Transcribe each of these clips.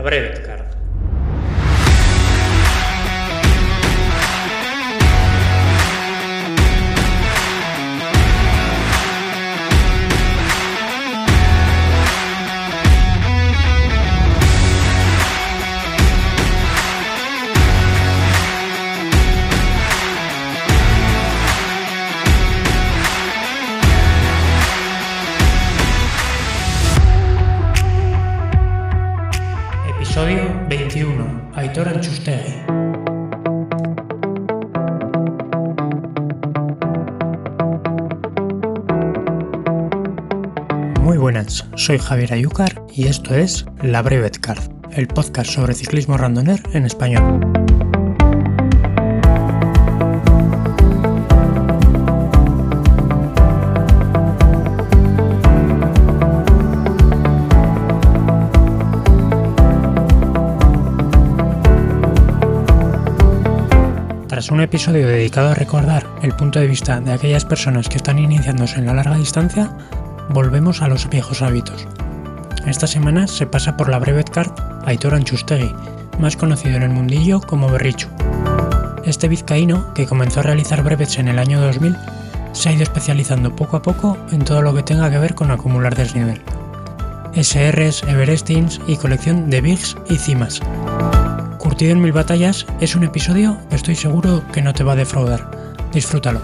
Brevet Card. Episodio 21. Aitor Antxustegi. Muy buenas, soy Javier Ayúcar y esto es La Brevet Card, el podcast sobre ciclismo randoner en español. Tras un episodio dedicado a recordar el punto de vista de aquellas personas que están iniciándose en la larga distancia, volvemos a los viejos hábitos. Esta semana se pasa por la Brevet Card Aitor Antxustegi, más conocido en el mundillo como Berritxu. Este vizcaíno, que comenzó a realizar brevets en el año 2000, se ha ido especializando poco a poco en todo lo que tenga que ver con acumular desnivel. SRs, Everestings y colección de bigs y cimas. Curtido en 1000 batallas, es un episodio que estoy seguro que no te va a defraudar. Disfrútalo.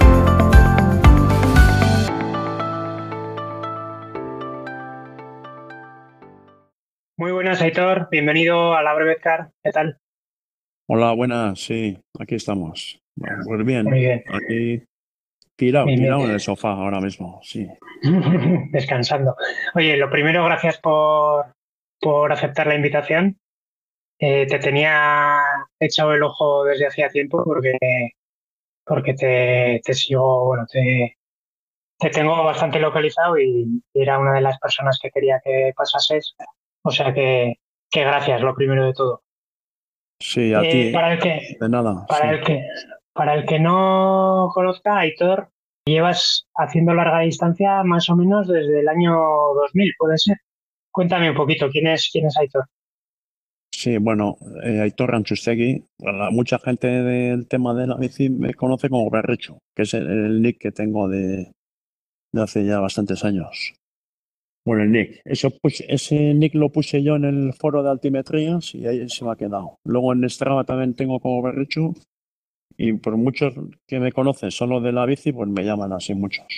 Muy buenas, Aitor. Bienvenido a la Brevet Card. ¿Qué tal? Hola, buenas. Sí, aquí estamos. Bueno, pues bien. Muy bien. Aquí tirado Bien. en el sofá ahora mismo, sí. Descansando. Oye, lo primero, gracias por aceptar la invitación. Te tenía echado el ojo desde hacía tiempo porque te sigo, bueno, te tengo bastante localizado y era una de las personas que quería que pasases. O sea que gracias, lo primero de todo. Sí, a ti, Para el que, de nada. para Sí. para el que no conozca, Aitor, llevas haciendo larga distancia más o menos desde el año 2000, ¿puede ser? Cuéntame un poquito, quién es Aitor? Sí, bueno, Aitor Antxustegi, mucha gente del tema de la bici me conoce como Berritxu, que es el nick que tengo de hace ya bastantes años. Bueno, el nick. Ese nick lo puse yo en el foro de altimetrías y ahí se me ha quedado. Luego en Strava también tengo como Berritxu y por muchos que me conocen solo de la bici, pues me llaman así muchos.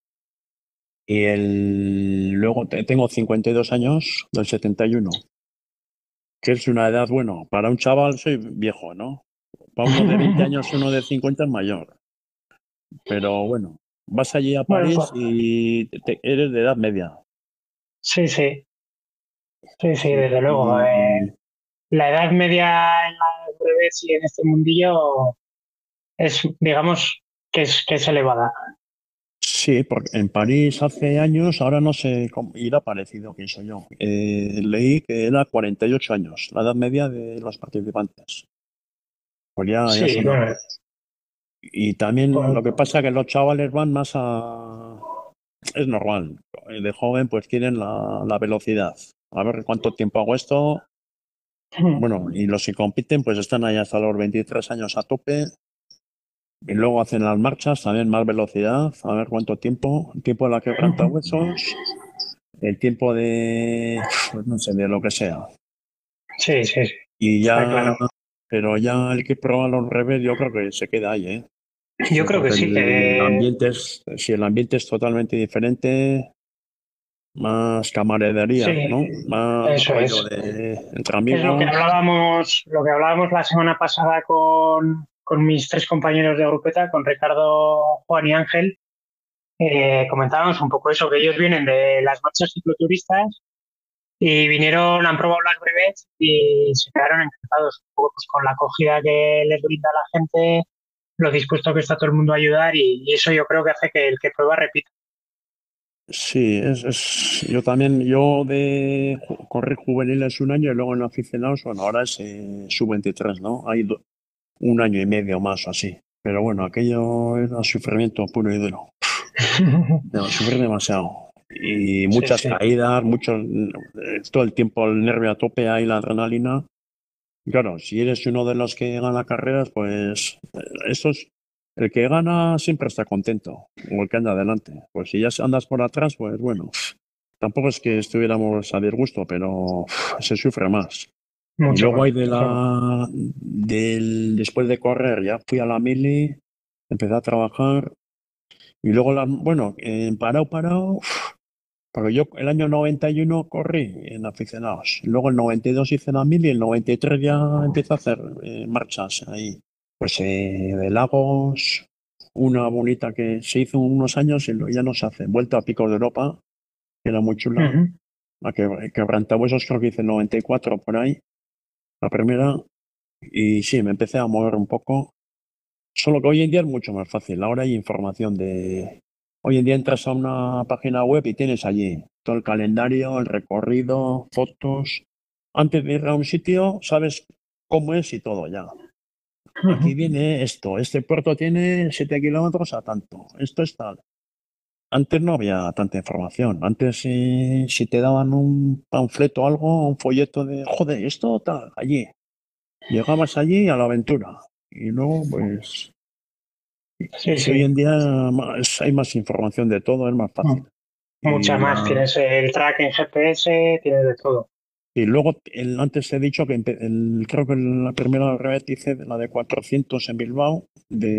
Y luego tengo 52 años, del 71, que es una edad, bueno, para un chaval soy viejo, ¿no? Para uno de 20 años, uno de 50 es mayor. Pero bueno, vas allí a Bueno, París y eres de edad media. sí, sí, Sí, desde luego. La edad media en las breves y en este mundillo es, digamos, que es elevada. sí, porque en París hace años, ahora no sé cómo irá parecido, pienso yo. Leí que era 48 años, la edad media de los participantes. Pues ya Sí, son bueno, mayores. Y también lo que pues, pasa es que los chavales van más a... Es normal. De joven pues quieren la velocidad. A ver cuánto tiempo hago esto. Bueno, y los que compiten pues están ahí hasta los 23 años a tope. Y luego hacen las marchas, también más velocidad. A ver cuánto tiempo. El tiempo de la quebrantahuesos. El tiempo de... Pues no sé, de lo que sea. sí, Y está ya... claro. Pero ya el que prueba los revés yo creo que se queda ahí, ¿eh? Yo Sí, creo que porque sí, el que ambiente si el ambiente es totalmente diferente, más camaradería, sí, ¿no? Más eso rollo es. de entre Es amigos. lo que hablábamos la semana pasada con mis tres compañeros de grupeta, con Ricardo, Juan y Ángel. Comentábamos un poco eso, que ellos vienen de las marchas cicloturistas y vinieron, han probado las brevets y se quedaron encantados un poco, pues, con la acogida que les brinda la gente, lo dispuesto que está todo el mundo a ayudar y eso yo creo que hace que el que prueba repita. Sí, yo también, yo de correr juveniles un año y luego en aficionados, bueno, ahora es sub-23, ¿no? Hay un año y medio más o así. Pero bueno, aquello era sufrimiento puro y duro. Sufrí demasiado. y Sí, muchas sí. caídas, todo el tiempo el nervio a tope ahí, la adrenalina. Y claro, si eres uno de los que gana carreras, pues el que gana siempre está contento, o el que anda adelante. Pues si ya andas por atrás, pues bueno, tampoco es que estuviéramos a disgusto, pero se sufre más. Y Mucho luego más. hay después de correr, ya fui a la mili, empecé a trabajar, y luego, bueno, en parado, porque yo el año 91 corrí en aficionados. Luego el 92 hice la mil y el 93 ya empecé a hacer marchas ahí. Pues de Lagos, una bonita que se hizo unos años y ya no se hace. Vuelta a Picos de Europa, que era muy chula. Ujú. La que Quebrantahuesos creo que hice en 94 por ahí, la primera. Y sí, me empecé a mover un poco. Solo que hoy en día es mucho más fácil. Ahora hay información de... Hoy en día entras a una página web y tienes allí todo el calendario, el recorrido, fotos. Antes de ir a un sitio, sabes cómo es y todo ya. Aquí Ujú. viene esto, este puerto tiene 7 kilómetros a tanto, esto es tal. Antes no había tanta información. Antes si te daban un panfleto o algo, un folleto de, joder, esto tal, allí. Llegabas allí a la aventura. Y luego, pues, Sí, si hoy sí. en día hay más información de todo, es más Mm. fácil. Mucha Y, más. Tienes el tracking GPS, tienes de todo. y luego, antes he dicho que creo que la primera vez hice la de 400 en Bilbao,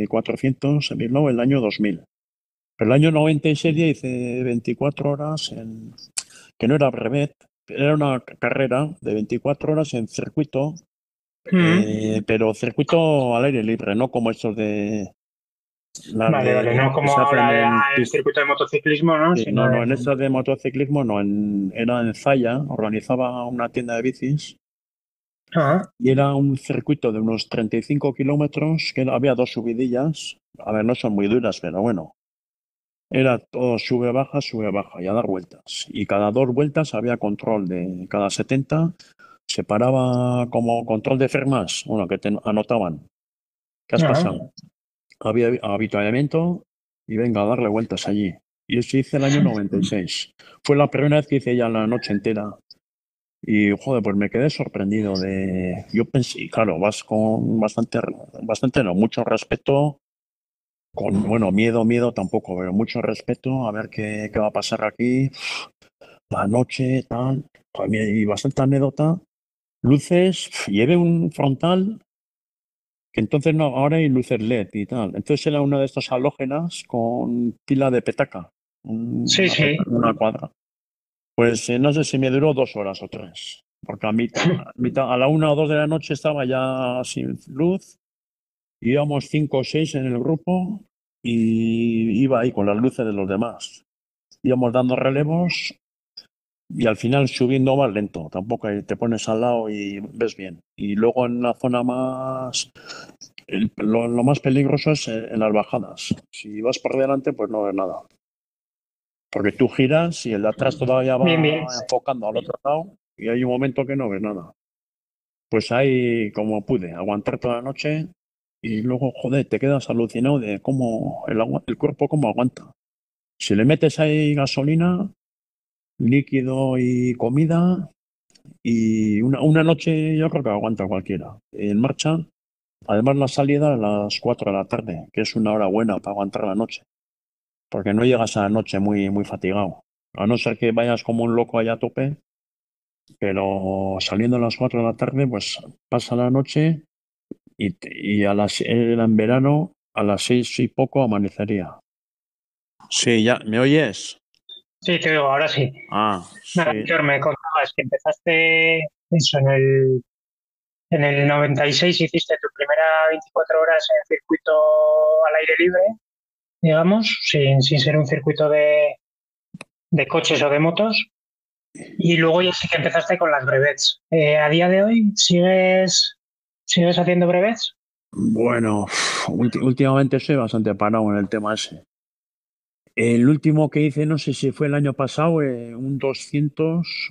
el año 2000. Pero el año 96 ya hice 24 horas, que no era brevet, era una carrera de 24 horas en circuito, Ujú. pero circuito al aire libre, no como estos de las Vale, vale. No que como se hacen ahora en el pista. circuito de motociclismo, ¿no? Sí, Sino no, no, en en... estas de motociclismo no, era en Zaya, organizaba una tienda de bicis Ah, y era un circuito de unos 35 kilómetros, que había dos subidillas, a ver, no son muy duras, pero bueno, era todo sube, baja y a dar vueltas. Y cada dos vueltas había control de cada 70, se paraba como control de fermas, bueno, que te anotaban, ¿qué has ah. pasado? Había avituallamiento y venga a darle vueltas allí. Y eso hice el año 96. Fue la primera vez que hice ya la noche entera. Y joder, pues me quedé sorprendido de. Yo pensé, y claro, vas con bastante no, mucho respeto, bueno, miedo tampoco, pero mucho respeto a ver qué va a pasar aquí, la noche, tal. Y bastante anécdota. Luces, llevé un frontal que entonces no, ahora hay luces LED y tal. Entonces era una de estas halógenas con pila de petaca, Sí, sí. una cuadra. Pues no sé si me duró 2 horas o tres, porque a la 1 o 2 de la noche estaba ya sin luz, íbamos 5 o 6 en el grupo y iba ahí con las luces de los demás. Íbamos dando relevos y al final subiendo más lento, tampoco te pones al lado y ves bien. Y luego en la zona más lo más peligroso es en las bajadas. Si vas por delante, pues no ves nada. Porque tú giras y el de atrás todavía Bien, bien. va enfocando al otro lado y hay un momento que no ves nada. Pues ahí, como pude, aguantar toda la noche y luego, joder, te quedas alucinado de cómo el cuerpo cómo aguanta. Si le metes ahí gasolina, líquido y comida y una noche yo creo que aguanta cualquiera. En marcha, además la salida a las 4 de la tarde, que es una hora buena para aguantar la noche. Porque no llegas a la noche muy fatigado. A no ser que vayas como un loco allá a tope, pero saliendo a las 4 de la tarde, pues pasa la noche y era en verano, a las 6 y poco amanecería. Sí, ya, ¿me oyes? Sí, te digo, ahora sí. Ah, Nada, sí. Víctor, me contabas que empezaste eso en el 96, hiciste tu primera 24 horas en circuito al aire libre, digamos, sin ser un circuito de coches o de motos. Y luego ya sí que empezaste con las brevets. ¿A día de hoy sigues haciendo brevets? Bueno, últimamente estoy bastante parado en el tema ese. El último que hice, no sé si fue el año pasado, un 200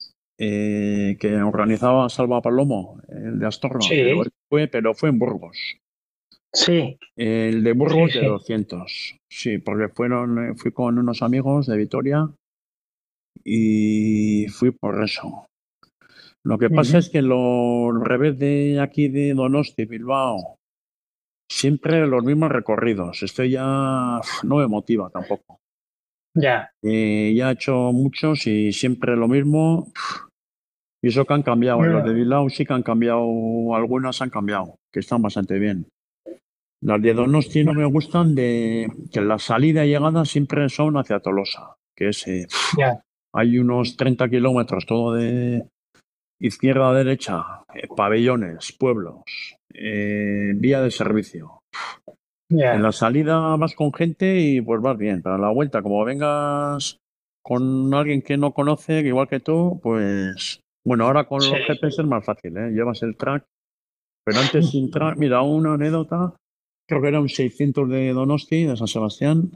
que organizaba Salva Palomo, el de Astorga, Sí, pero fue en Burgos. sí, El de sí, Burgos de sí. 200, sí, porque fui con unos amigos de Vitoria y fui por eso. Lo que pasa es que los revés de aquí de Donosti, Bilbao, siempre los mismos recorridos. Esto ya no me motiva tampoco. Ya. Ya he hecho muchos y siempre lo mismo. Y eso que han cambiado. Los de Bilbao sí que han cambiado, algunas han cambiado, que están bastante bien. Las de Donosti no me gustan de que la salida y llegada siempre son hacia Tolosa, que es Ya. hay unos 30 kilómetros todo de izquierda a derecha, pabellones, pueblos, vía de servicio. En la salida vas con gente y pues vas bien. Para la vuelta, como vengas con alguien que no conoce, igual que tú, pues bueno, ahora con los GPS es más fácil, ¿eh? Llevas el track, pero antes sin track, mira, una anécdota, creo que era un 600 de Donosti, de San Sebastián,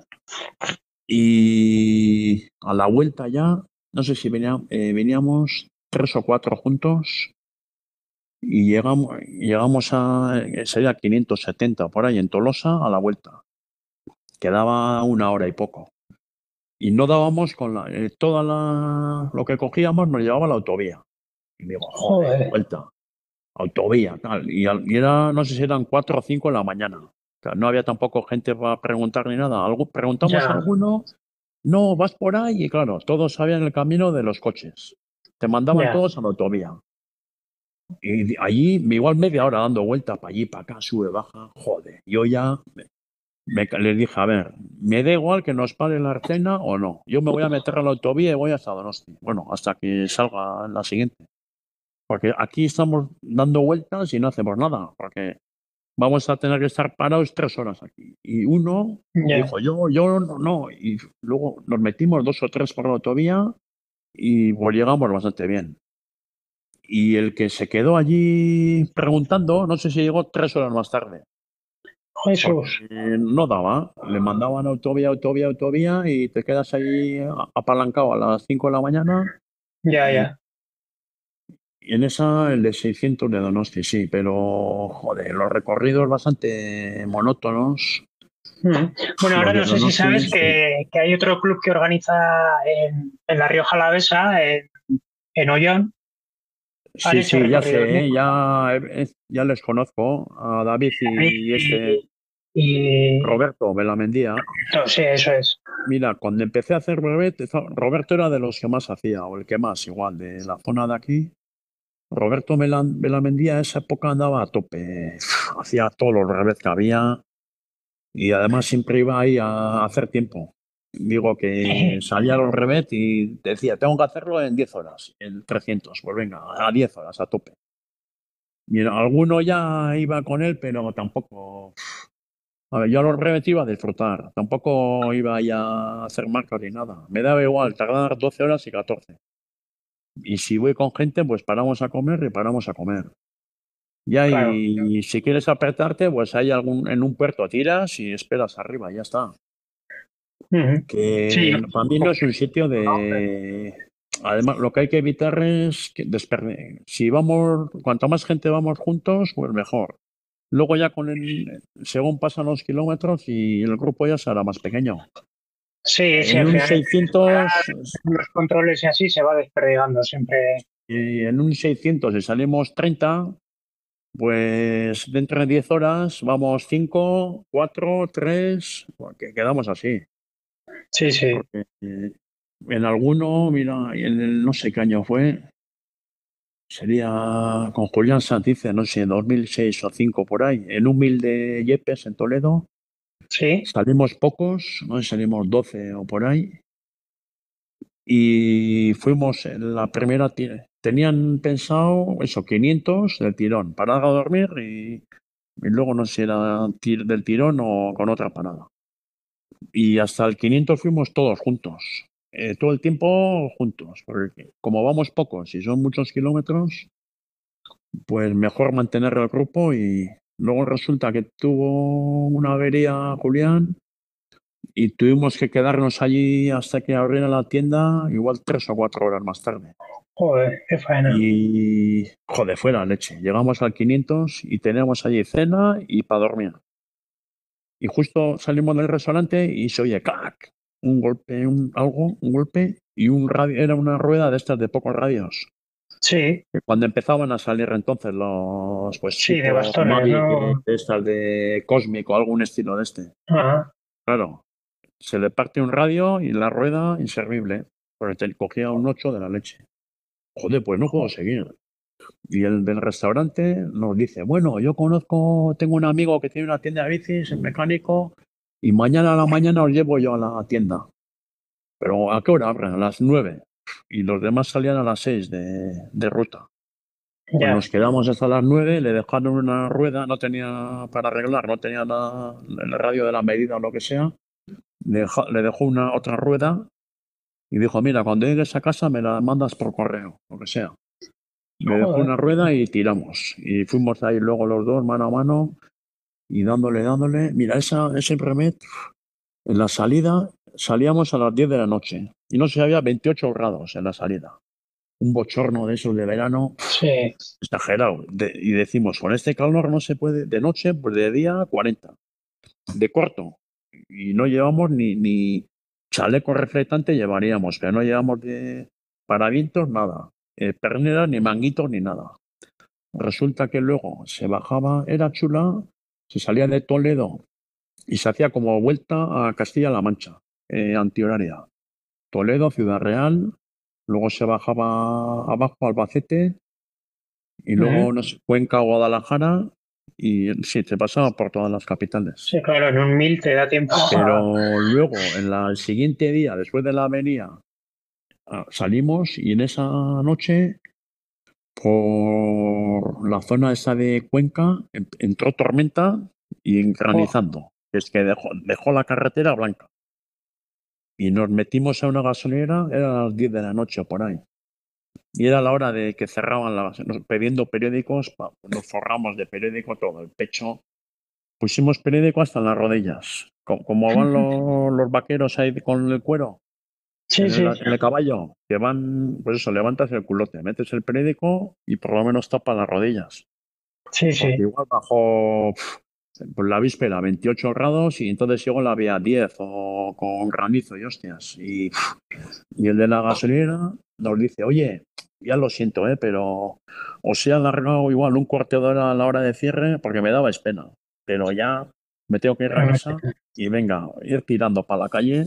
y a la vuelta ya, no sé si veníamos 3 o 4 juntos y llegamos a, sería 570 por ahí en Tolosa a la vuelta. Quedaba 1 hora y poco. Y no dábamos con lo que cogíamos nos llevaba a la autovía. Y digo, joder, vuelta, autovía, tal. Y era, no sé si eran 4 o 5 de la mañana. O sea, no había tampoco gente para preguntar ni nada. Preguntamos a alguno, no, vas por ahí. Y claro, todos sabían el camino de los coches. Te mandaban todos a la autovía. Y allí, igual media hora dando vueltas para allí, para acá, sube, baja. Joder, yo ya les dije, a ver, me da igual que nos pare la Arcena o no. Yo me voy a meter a la autovía y voy hasta Donosti. Bueno, hasta que salga la siguiente. Porque aquí estamos dando vueltas y no hacemos nada. Porque vamos a tener que estar parados 3 horas aquí. Y uno dijo, yo no. Y luego nos metimos 2 o 3 por la autovía y pues llegamos bastante bien. Y el que se quedó allí preguntando, no sé si llegó 3 horas más tarde. No daba, le mandaban autovía y te quedas ahí apalancado a las 5 de la mañana. Ya. Y en esa el de 600 de Donosti, sí, pero joder, los recorridos bastante monótonos. Bueno, ahora no sé si sabes que hay otro club que organiza en La Rioja Alavesa, en Ollón. Sí, ya sé, ya les conozco a David y Roberto Belamendía. Sí, eso es. Mira, cuando empecé a hacer brevet, Roberto era de los que más hacía, o el que más, igual, de la zona de aquí. Roberto Belamendía a esa época andaba a tope, hacía todos los brevets que había y además siempre iba ahí a hacer tiempo. Digo que salía a los brevets y decía, tengo que hacerlo en 10 horas, en 300, pues venga, a 10 horas, a tope. Mira, alguno ya iba con él, pero tampoco. A ver, yo a los brevets iba a disfrutar, tampoco iba ya a hacer marcas ni nada. Me daba igual, tardar 12 horas y 14. Y si voy con gente, pues paramos a comer y paramos a comer. Ya, y si quieres apretarte, pues hay en un puerto tiras y esperas arriba, ya está. Que para mí no es un sitio de. Además, lo que hay que evitar es que si vamos, cuanto más gente vamos juntos, pues mejor. Luego ya según pasan los kilómetros y el grupo ya será más pequeño. Sí, En un 600, los controles y así se va desperdigando siempre. y en un 600 si salimos 30, pues dentro de 10 horas vamos 5, 4, 3, que quedamos así. Sí. Porque, en alguno, mira, no sé qué año fue, sería con Julián Santice, no sé, 2006 o 2005 por ahí, en un mil de Yepes en Toledo. Sí. Salimos pocos, no sé, salimos 12 o por ahí. Y fuimos en la primera. Tenían pensado eso, 500 del tirón, parada a dormir y luego no sé si era del tirón o con otra parada. Y hasta el 500 fuimos todos juntos, todo el tiempo juntos, porque como vamos pocos y son muchos kilómetros, pues mejor mantener el grupo. Y luego resulta que tuvo una avería Julián y tuvimos que quedarnos allí hasta que abriera la tienda, igual 3 o 4 horas más tarde. Joder, qué faena. Y joder, fue la leche. Llegamos al 500 y teníamos allí cena y para dormir. Y justo salimos del restaurante y se oye ¡clac! Un golpe, un golpe. y un radio, era una rueda de estas de pocos radios. Sí, Que cuando empezaban a salir entonces los, pues sí, de tipo bastones, Mavic, ¿no? de estas de Cósmico, algún estilo de este. Ajá. Claro, se le parte un radio y la rueda inservible, porque te cogía un 8 de la leche. Joder, pues no puedo seguir. Y el del restaurante nos dice, bueno, yo conozco, tengo un amigo que tiene una tienda de bicis, es mecánico, y mañana a la mañana os llevo yo a la tienda. Pero ¿a qué hora abren? A las 9. Y los demás salían a las 6 de ruta. Pues Ya. nos quedamos hasta las 9, le dejaron una rueda, no tenía para arreglar, no tenía el radio de la medida o lo que sea. Le dejó una otra rueda y dijo, mira, cuando llegues a casa me la mandas por correo, lo que sea. Le dejó Joder. una rueda y tiramos. Y fuimos ahí luego los dos, mano a mano, y dándole. Mira, ese remet, en la salida, salíamos a las 10 de la noche. Y no sé, había 28 grados en la salida. Un bochorno de esos de verano, Sí. exagerado. Y decimos, con este calor no se puede, de noche, pues de día 40. De corto. Y no llevamos ni chaleco reflectante, llevaríamos, pero no llevamos de paravientos nada. Perneras, ni manguitos, ni nada. Resulta que luego se bajaba, era chula, se salía de Toledo y se hacía como vuelta a Castilla-La Mancha, antihoraria. Toledo, Ciudad Real, luego se bajaba abajo a Albacete y luego no sé, Cuenca, Guadalajara y sí, se pasaba por todas las capitales. Sí, claro, en un 1000 te da tiempo a... Pero luego, el siguiente día, después de la avenida, salimos y en esa noche por la zona esa de Cuenca entró tormenta y granizando. Es que dejó la carretera blanca. Y nos metimos a una gasolinera, era las 10 de la noche o por ahí. Y era la hora de que cerraban pidiendo periódicos, nos forramos de periódico todo, el pecho. Pusimos periódico hasta las rodillas. Como van los vaqueros ahí con el cuero, Sí, sí, en el caballo, que van, pues eso, levantas el culote, metes el periódico y por lo menos tapa las rodillas. sí, Porque sí. igual bajó por la víspera 28 grados y entonces llegó la había 10 o con granizo y hostias. Y el de la gasolinera nos dice, oye, ya lo siento, pero os he alargado igual un cuarto de hora a la hora de cierre porque me daba pena. Pero ya me tengo que ir a casa y venga, ir tirando para la calle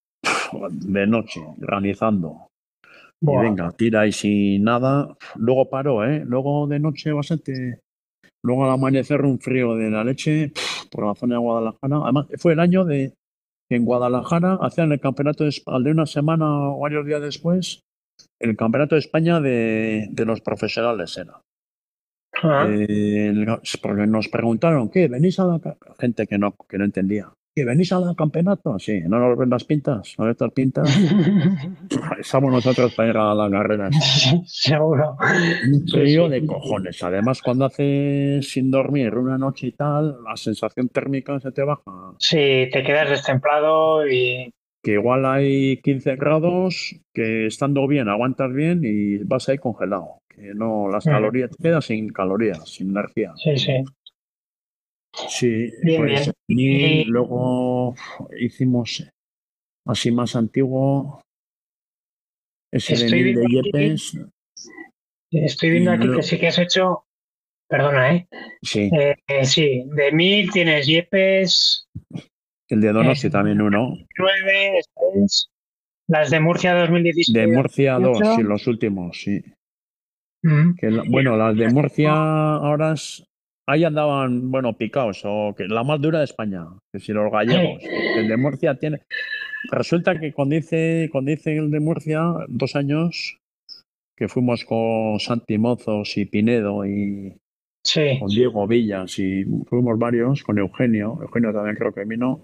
de noche, granizando. Y Buah. venga, tira y sin nada. Luego paró, ¿eh? Luego de noche bastante. Luego al amanecer un frío de la leche por la zona de Guadalajara. Además, fue el año de que en Guadalajara hacían el campeonato al de una semana o varios días después, el campeonato de España de los profesionales era. Ah, Porque nos preguntaron, ¿qué? ¿Venís a la gente que no entendía? ¿Que venís al campeonato? Sí, ¿no nos ven las pintas? ¿No ves estas pintas? Estamos nosotros para ir a la carrera esa. seguro. Un Sí, frío sí. de cojones. Además, cuando haces sin dormir una noche y tal, la sensación térmica se te baja. Sí, te quedas destemplado y... Que igual hay 15 grados, que estando bien aguantas bien y vas ahí congelado. Que no, las calorías, te quedas sin calorías, sin energía. Sí, sí. Sí, Bien, pues bien. mil, Y luego hicimos así más antiguo, ese de estoy 1000 de viendo aquí, Yepes. estoy Y viendo aquí que sí que has hecho... Perdona, ¿eh? sí, Sí, de 1000 tienes Yepes, el de Donosti también uno. 9, las de Murcia De 2017 Murcia dos, sí, 2018. los últimos, sí. Y Bueno, las de Murcia ahora ahí andaban, bueno, picaos, o que la más dura de España, que si los gallegos. El de Murcia tiene. Resulta que cuando hice el de Murcia, 2 años, que fuimos con Santi Mozos y Pinedo y sí, con Diego Villas y fuimos varios, con Eugenio también creo que vino,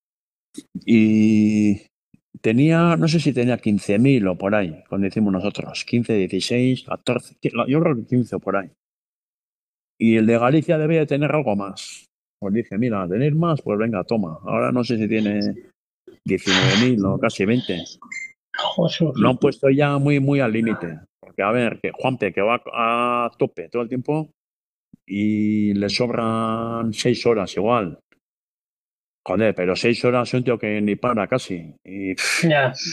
y tenía, no sé si tenía 15.000 o por ahí, cuando hicimos nosotros, 15, 16, 14, yo creo que 15 o por ahí. Y el de Galicia debía de tener algo más. Pues dice, mira, tenéis más, pues venga, toma. Ahora no sé si tiene 19.000 o casi 20. Jesús. Lo han puesto ya muy, muy al límite. Porque, a ver, que Juanpe, que va a tope todo el tiempo y le sobran 6 horas igual. Joder, pero 6 horas un tío que ni para casi. Y Ya,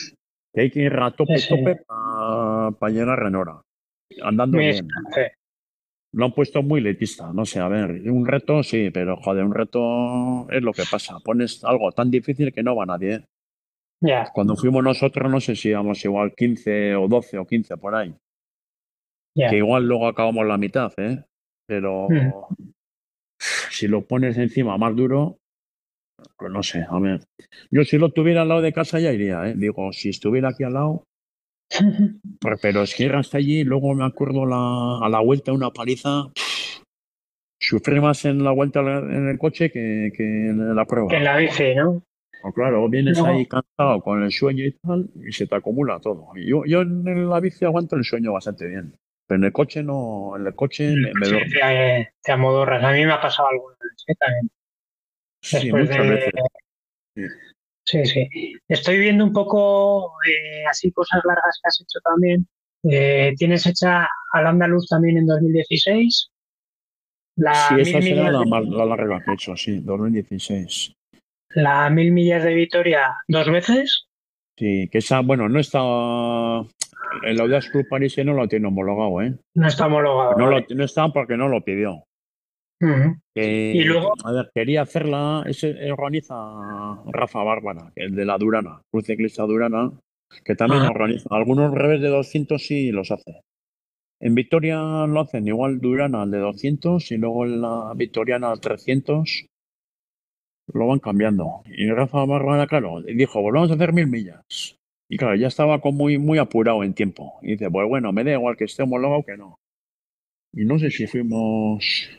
Que hay que ir a tope, Ese, tope para llegar a Renora, andando muy bien. exigente. Lo han puesto muy letista, no sé, a ver, un reto sí, pero joder, un reto es lo que pasa. Pones algo tan difícil que no va nadie. ¿Eh? Ya, Cuando fuimos nosotros, no sé si íbamos igual 15 o 12 o 15 por ahí. Que ya. igual luego acabamos la mitad, ¿eh? Mm. Pero si lo pones encima más duro, pues no sé, a ver. Yo si lo tuviera al lado de casa ya iría, ¿eh? Digo, si estuviera aquí al lado, pero es que ir hasta allí, luego me acuerdo a la vuelta una paliza, sufrí más en la vuelta en el coche que en la Que en prueba. la bici, ¿no? O claro, vienes ahí Luego, cansado con el sueño y tal, y se te acumula todo. Y yo en la bici aguanto el sueño bastante bien, pero en el coche no, en el coche el me coche duermo. te amodorras. A mí me ha pasado alguna vez, también. Sí, Después muchas de. veces. Sí. Sí, sí. Estoy viendo un poco así cosas largas que has hecho también. Tienes hecha al Andaluz también en 2016, la Sí, mil esa será millas de, la larga que he hecho, sí, 2016. la 1000 millas de Vitoria dos veces. Sí, que esa, bueno, no está. El Audax Club París no lo tiene homologado, ¿eh? No está homologado, No, ¿vale? no está porque no lo pidió. Ujú. Y luego, A ver, quería hacerla, ese organiza Rafa Bárbara, el de la Durana, Cruz Ciclista Durana, que también ajá, organiza. Algunos revés de 200 sí los hace. En Victoria lo hacen igual Durana al de 200 y luego en la Victoriana al 300 lo van cambiando. Y Rafa Bárbara, claro, dijo, volvamos a hacer 1000 millas. Y claro, ya estaba como muy apurado en tiempo. Y dice, pues bueno, me da igual que esté homologado que no. Y no sé si fuimos,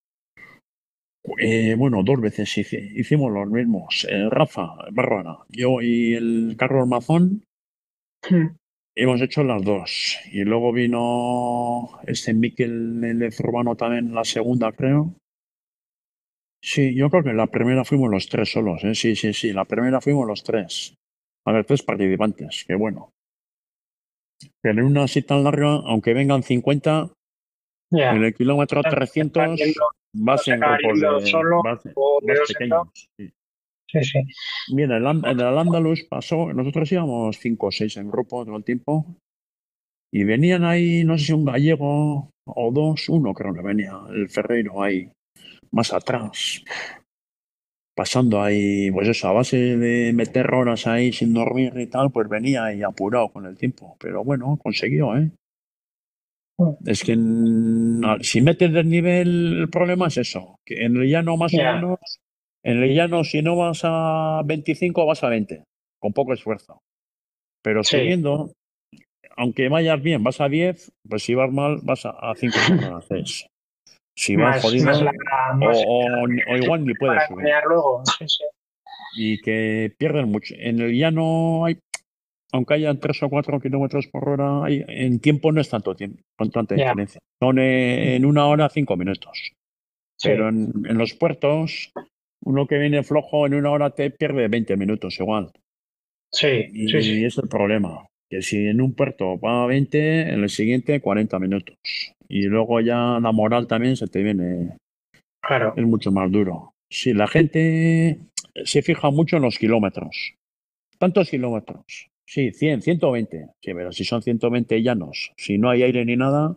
bueno, 2 veces hicimos los mismos. Rafa Bárbara, yo y el Carlos Mazón mm, hemos hecho las dos. Y luego vino este Mikel Lez Urbano también la segunda, creo. Sí, yo creo que la primera fuimos los tres solos, ¿eh? Sí, sí, sí, la primera fuimos los tres. A ver, tres participantes, qué bueno. Pero en una así tan larga, aunque vengan 50, en ya, el kilómetro se acaba yendo, 300 o vas se en acaba grupos yendo solo o de más dos en dos. pequeños. Sí. Sí, sí. Mira, en el Andalus pasó, nosotros íbamos 5 o 6 en grupo todo el tiempo, y venían ahí, no sé si un gallego o dos, uno creo que venía, el Ferreiro ahí, más atrás, pasando ahí, pues eso, a base de meter horas ahí sin dormir y tal, pues venía ahí apurado con el tiempo. Pero bueno, consiguió, ¿eh? Es que si metes desnivel, el problema es eso, que en el llano más o Ya, menos, en el llano si no vas a 25 vas a 20, con poco esfuerzo. Pero sí. subiendo, aunque vayas bien, vas a 10, pues si vas mal, vas a 5 por hora, 6. Si vas Más jodido, larga, más o igual ni puedes para subir. enseñar luego. Sí, sí. Y que pierden mucho. En el llano hay, aunque haya 3 o 4 kilómetros por hora, en tiempo no es tanto tiempo, con tanta Ya, diferencia. Son en 1 hora 5 minutos. Pero sí, en los puertos, uno que viene flojo en 1 hora te pierde 20 minutos igual. sí, sí, sí. Y es el problema. Que si en un puerto va a 20, en el siguiente 40 minutos. Y luego ya la moral también se te viene, Claro. es mucho más duro. Si la gente se fija mucho en los kilómetros. ¿Cuántos kilómetros? Sí, 100, 120. Sí, pero si son 120 llanos, si no hay aire ni nada,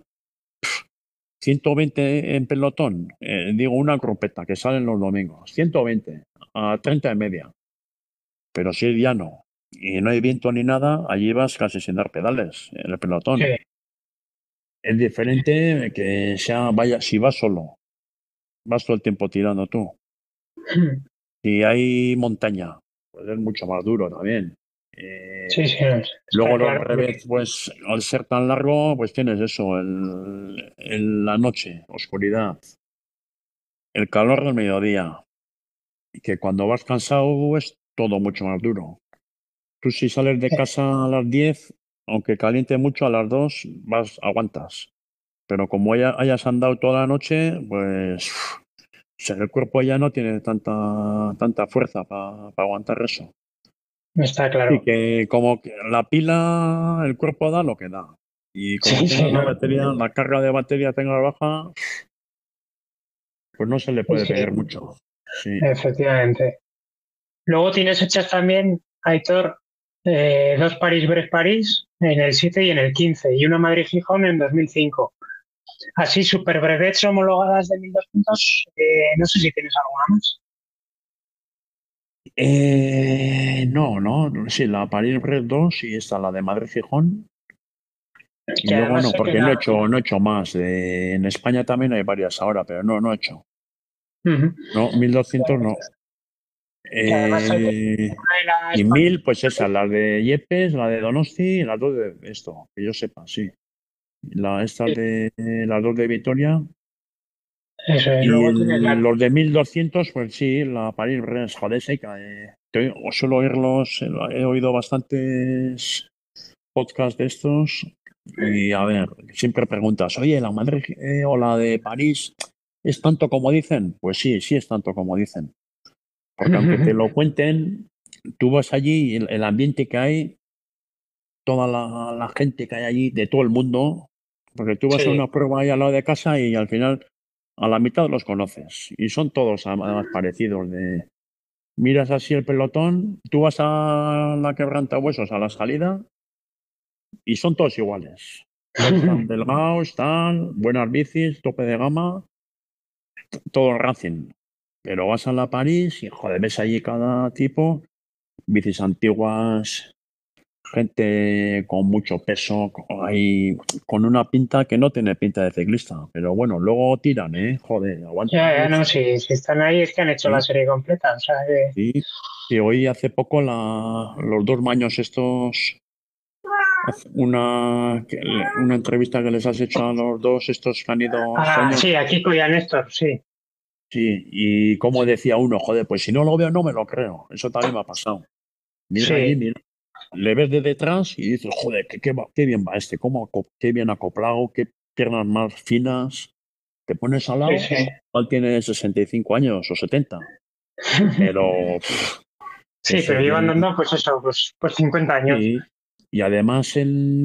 120 en pelotón. Digo, una grupeta que salen los domingos. 120 a 30 y media. Pero si es llano y no hay viento ni nada, allí vas casi sin dar pedales en el Sí. pelotón. Es diferente que vaya, si vas solo, vas todo el tiempo tirando tú. Si hay montaña, pues es mucho más duro también. Sí, sí, está Luego los claro. revés, pues al ser tan largo, pues tienes eso, la noche, oscuridad, el calor del mediodía, y que cuando vas cansado es todo mucho más duro. Tú si sales de casa a las 10, aunque caliente mucho a las 2, aguantas. Pero como hayas andado toda la noche, pues el cuerpo ya no tiene tanta fuerza para aguantar eso. Está Sí, claro. que como que la pila, el cuerpo da lo que da. Y como Sí, tenga sí, la no. batería, la carga de batería tenga baja, pues no se le Sí, puede sí, pedir mucho. Sí. efectivamente. Luego tienes hechas también, Aitor, Dos París-Brest-París en el 7 y en el 15 y una Madrid-Gijón en 2005. Así, super brevets homologadas de 1200, no sé si tienes alguna más. No, sí, la París-Brest 2 y esta, la de Madrid-Gijón. Y Que luego además no, sé que porque no he hecho más. En España también hay varias ahora, pero no he hecho. Ujú. No, 1200 no. Que además sé que Eh, una de las y 1000, pues esas, las de Yepes, la de Donosti y las dos de esto, que yo sepa, sí. Las dos de Vitoria. eso es, Y luego tienes la. los de 1200, pues sí, la París-Brest, joder, sí, suelo oírlos, he oído bastantes podcasts de estos. Y a ver, siempre preguntas, oye, ¿la Madrid o la de París es tanto como dicen? Pues sí, sí es tanto como dicen. Porque aunque te lo cuenten, tú vas allí y el ambiente que hay, toda la gente que hay allí, de todo el mundo, porque tú vas a Sí, una prueba ahí al lado de casa y al final a la mitad los conoces y son todos además parecidos. Miras así el pelotón, tú vas a la quebrantahuesos a la salida y son todos iguales. Todos están delgados, están buenas bicis, tope de gama, todo Racing. Pero vas a la París y joder, ves allí cada tipo, bicis antiguas, gente con mucho peso, ahí, con una pinta que no tiene pinta de ciclista. Pero bueno, luego tiran, ¿eh? Joder, aguantan ya, mucho. no, si están ahí es que han hecho la Sí, serie completa. O sea que. sí. Sí, hoy hace poco los dos maños estos, una entrevista que les has hecho a los dos estos que han ido este Ah, año. sí, a Kiko y a Néstor, sí. Sí, y como decía uno, joder, pues si no lo veo no me lo creo. Eso también me ha pasado. Mira allí, Sí, mira, le ves de detrás y dices, joder, qué bien va este, qué bien acoplado, qué piernas más finas. Te pones al sí, lado, sí. igual tiene 65 años o 70, pero Sí, ese pero es llevan de... dando, pues eso, pues 50 años. Sí, y además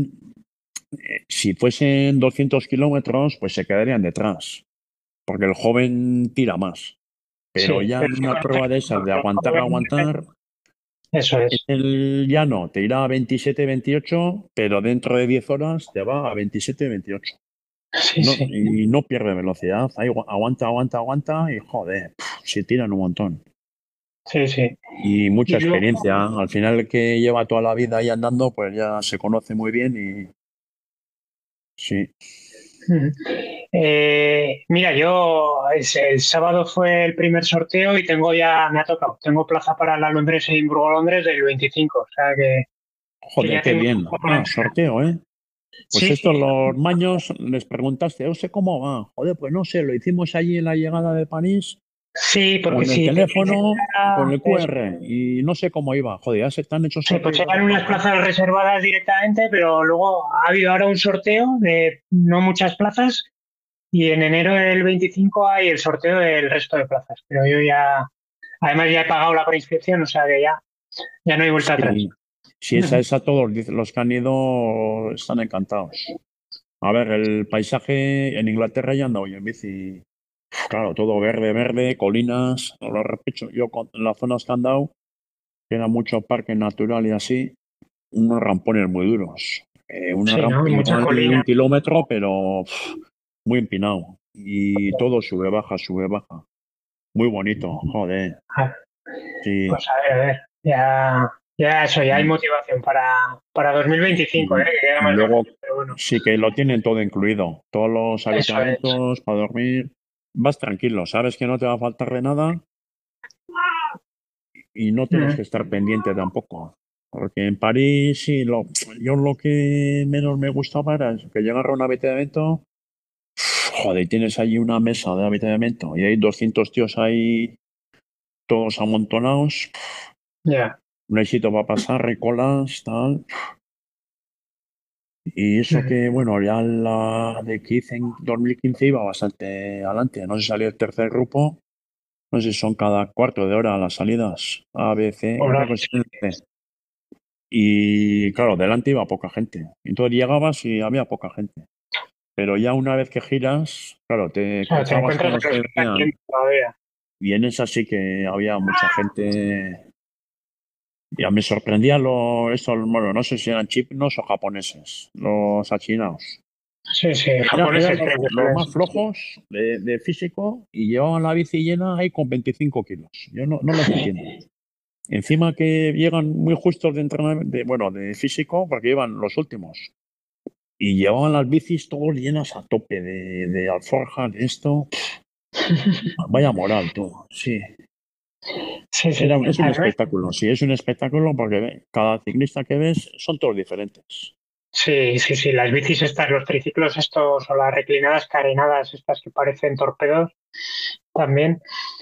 si fuesen 200 kilómetros, pues se quedarían detrás, porque el joven tira más. Pero Sí, ya pero en sí una prueba de esas de los aguantar, jóvenes, aguantar, eso en es. el llano te irá a 27, 28, pero dentro de 10 horas te va a 27, 28. Sí, sí. Y no pierde velocidad. Ahí aguanta, aguanta, aguanta y joder, se tiran un montón. Sí, sí. Y mucha Y luego, experiencia. Al final el que lleva toda la vida ahí andando, pues ya se conoce muy bien y sí. mm, mira, el sábado fue el primer sorteo y me ha tocado. Tengo plaza para la Londres Edimburgo-Londres del 25. O sea que Joder, ya qué tengo bien. un poco la Ah, entrada. sorteo, ¿eh? Pues Sí, estos los maños les preguntaste, no sé cómo va. Joder, pues no sé, lo hicimos allí en la llegada de París sí, porque con el si te quieres teléfono, con el eso, QR y no sé cómo iba. Joder, ya se te han hecho sí, pues sorteos de eran unas plazas. plazas reservadas directamente, pero luego ha habido ahora un sorteo de no muchas plazas y en enero del 25 hay el sorteo del resto de plazas. Pero yo ya, además ya he pagado la preinscripción, o sea que ya no hay vuelta atrás. Sí, sí, esa todos los que han ido están encantados. A ver, el paisaje en Inglaterra ya ando yo en bici. Claro, todo verde, verde, colinas, lo repito, yo en las zonas que han dado, que era mucho parque natural y así, unos rampones muy duros. Una Sí, ¿no? rampa Mucha igual colina. 1 kilómetro, pero muy empinado. Y todo sube, baja. Muy bonito, joder. Ah, Sí, pues a ver, ya eso, ya hay y, motivación para 2025, y- que queda y más de un luego año, pero bueno, sí que lo tienen todo incluido. Todos los eso es. habitamentos para dormir. Vas tranquilo, sabes que no te va a faltar de nada y no tienes Mm. que estar pendiente tampoco. Porque en París, sí, yo lo que menos me gustaba era que llegara a un habitamiento, joder, tienes allí una mesa de habitamiento y hay 200 tíos ahí, todos amontonados, Ya. no hay sitio para pasar, recolas, tal. Y eso Mm. que, bueno, ya la de que hice en 2015 iba bastante adelante, no sé si salió el tercer grupo, no sé si son cada cuarto de hora las salidas, A, B, C, creo Hola. que sí. C. Y claro, delante iba poca gente. Entonces llegabas y había poca gente. Pero ya una vez que giras, claro, O te sea, te cruzabas con encuentras a los los que que están venían. yendo todavía. Y en esa sí que había mucha gente Ya me sorprendía bueno, no sé si eran chinos o japoneses, los achinaos. Sí, sí, Eran, japoneses creo que los suelen más ser, sí. flojos de físico y llevaban la bici llena ahí con 25 kilos. Yo no los entiendo. Encima que llegan muy justos de entrenamiento, bueno, de físico, porque llevan los últimos. Y llevaban las bicis todos llenas a tope de alforjas, de esto. Vaya moral, tú. Sí. Sí, sí. Es un espectáculo, sí, es un espectáculo porque cada ciclista que ves son todos diferentes. Sí, sí, sí, las bicis estas, los triciclos estos o las reclinadas carenadas estas que parecen torpedos también.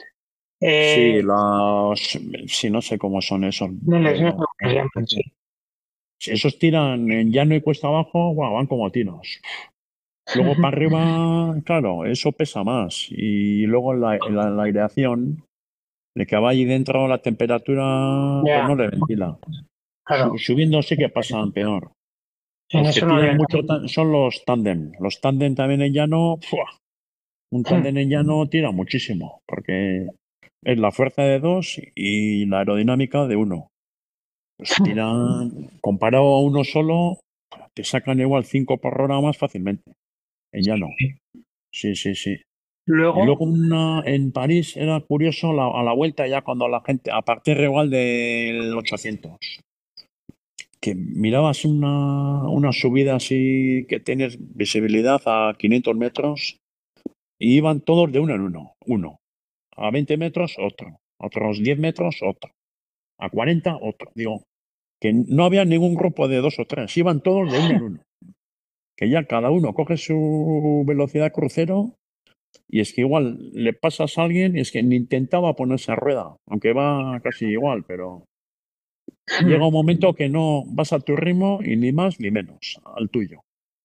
Sí, Eh, sí, no sé cómo son esos. no sé cómo se llaman, sí. Si esos tiran en llano y cuesta abajo, guau, van como tiros. Luego para arriba, claro, eso pesa más. Y luego la aireación, de que va allí dentro, la temperatura, pues Ya, no le ventila. claro, Subiendo sí que pasan peor. en Los que eso no tiran había. mucho son los tándem. Los tándem también en llano, ¡fua! Un tándem en llano tira muchísimo, porque es la fuerza de dos y la aerodinámica de uno. Pues tiran, comparado a uno solo, te sacan igual 5 por hora más fácilmente. En llano. Sí, sí, sí. Y Luego, luego en París era curioso a la vuelta ya cuando la gente, a partir igual del 800, que mirabas una subida así que tienes visibilidad a 500 metros y iban todos de uno en uno. A 20 metros, otro. A otros 10 metros, otro. A 40, otro. Digo, que no había ningún grupo de dos o tres, iban todos de uno en uno. Que ya cada uno coge su velocidad crucero y es que igual le pasas a alguien y es que ni intentaba ponerse a rueda, aunque va casi igual, pero llega un momento que no vas a tu ritmo y ni más ni menos al tuyo.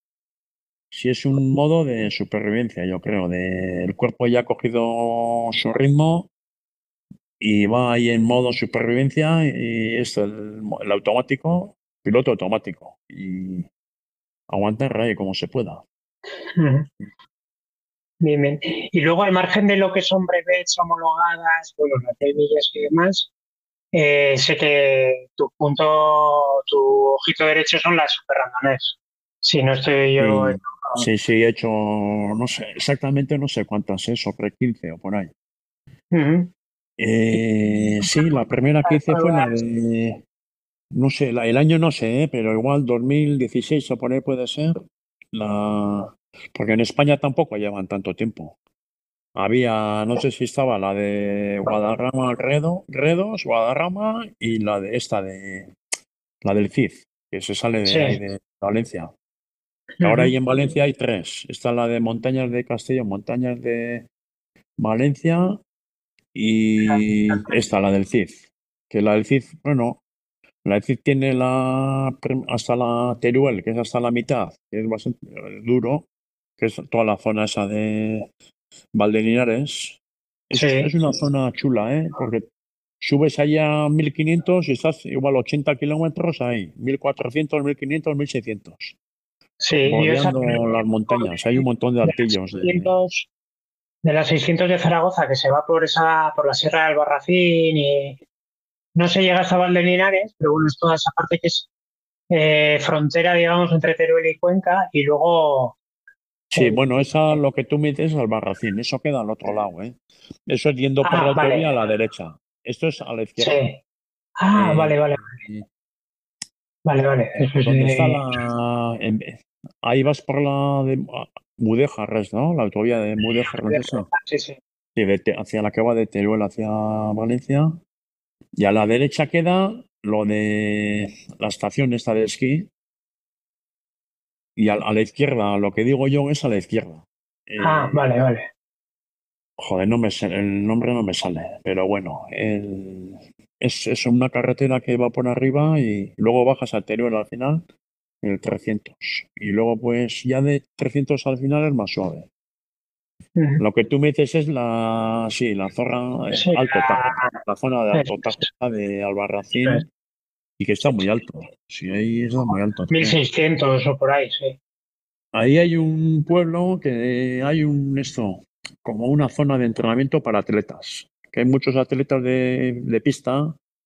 Si es un modo de supervivencia, yo creo, el cuerpo ya ha cogido su ritmo y va ahí en modo supervivencia y es el automático, piloto automático y aguantar ahí como se pueda. bien, bien. Y luego, al margen de lo que son brevets homologadas, bueno, las de millas y demás, sé que tu ojito derecho son las super randones. Si no estoy yo Sí, equivocado. sí, sí, he hecho, no sé, exactamente no sé cuántas, sobre 15 o por ahí. Ujú. Sí, la primera que Las hice fue la pruebas, de, no sé, el año no sé, pero igual 2016 o por ahí puede ser. Porque en España tampoco llevan tanto tiempo. Había, no sé si estaba la de Guadarrama, Gredos, Guadarrama y la de la del CID, que se sale de ahí sí. de Valencia. Que ahora ahí Ujú. en Valencia hay tres. Está la de Montañas de Castellón, Montañas de Valencia y esta, la del CID. Que la del CID, bueno, la del CID tiene hasta la Teruel, que es hasta la mitad, que es bastante duro, que es toda la zona esa de Valdelinares. Es Sí, una zona chula, ¿eh? Porque subes allá a 1500 y estás igual 80 kilómetros ahí, 1400, 1500, 1600, sí. Yo esa bordeando las montañas. Hay un montón de de las altillos. 600, de las 600 de Zaragoza, que se va por la Sierra del Albarracín y no se llega hasta Valdelinares, pero bueno, es toda esa parte que es frontera, digamos, entre Teruel y Cuenca, y luego Sí, el... bueno, esa lo que tú me dices es Albarracín, eso queda al otro lado, ¿eh? Eso es yendo por la Ah, vale, autovía a la derecha. Esto es a la izquierda. sí. Ah, Eh, vale, vale, vale, vale. Eso es, ¿Dónde está ahí vas por la de Mudéjar, ¿no? La autovía de Mudéjar, ¿no es esa? sí, sí. Sí, hacia la que va de Teruel hacia Valencia. Y a la derecha queda lo de la estación esta de esquí. Y a la izquierda, lo que digo yo es a la izquierda. Ah, Eh, vale, vale. Joder, el nombre no me sale, pero bueno, es una carretera que va por arriba y luego bajas a Teruel al final, el 300. Y luego pues ya de 300 al final es más suave. Ujú. Lo que tú me dices es sí, la zona Sí, Alto Tajo, la zona de eso Alto Tajo, de es. Albarracín, y que está Sí, muy sí. alto. Sí, ahí está muy alto. 1600 o por ahí, sí. Ahí hay un pueblo que hay como una zona de entrenamiento para atletas, que hay muchos atletas de pista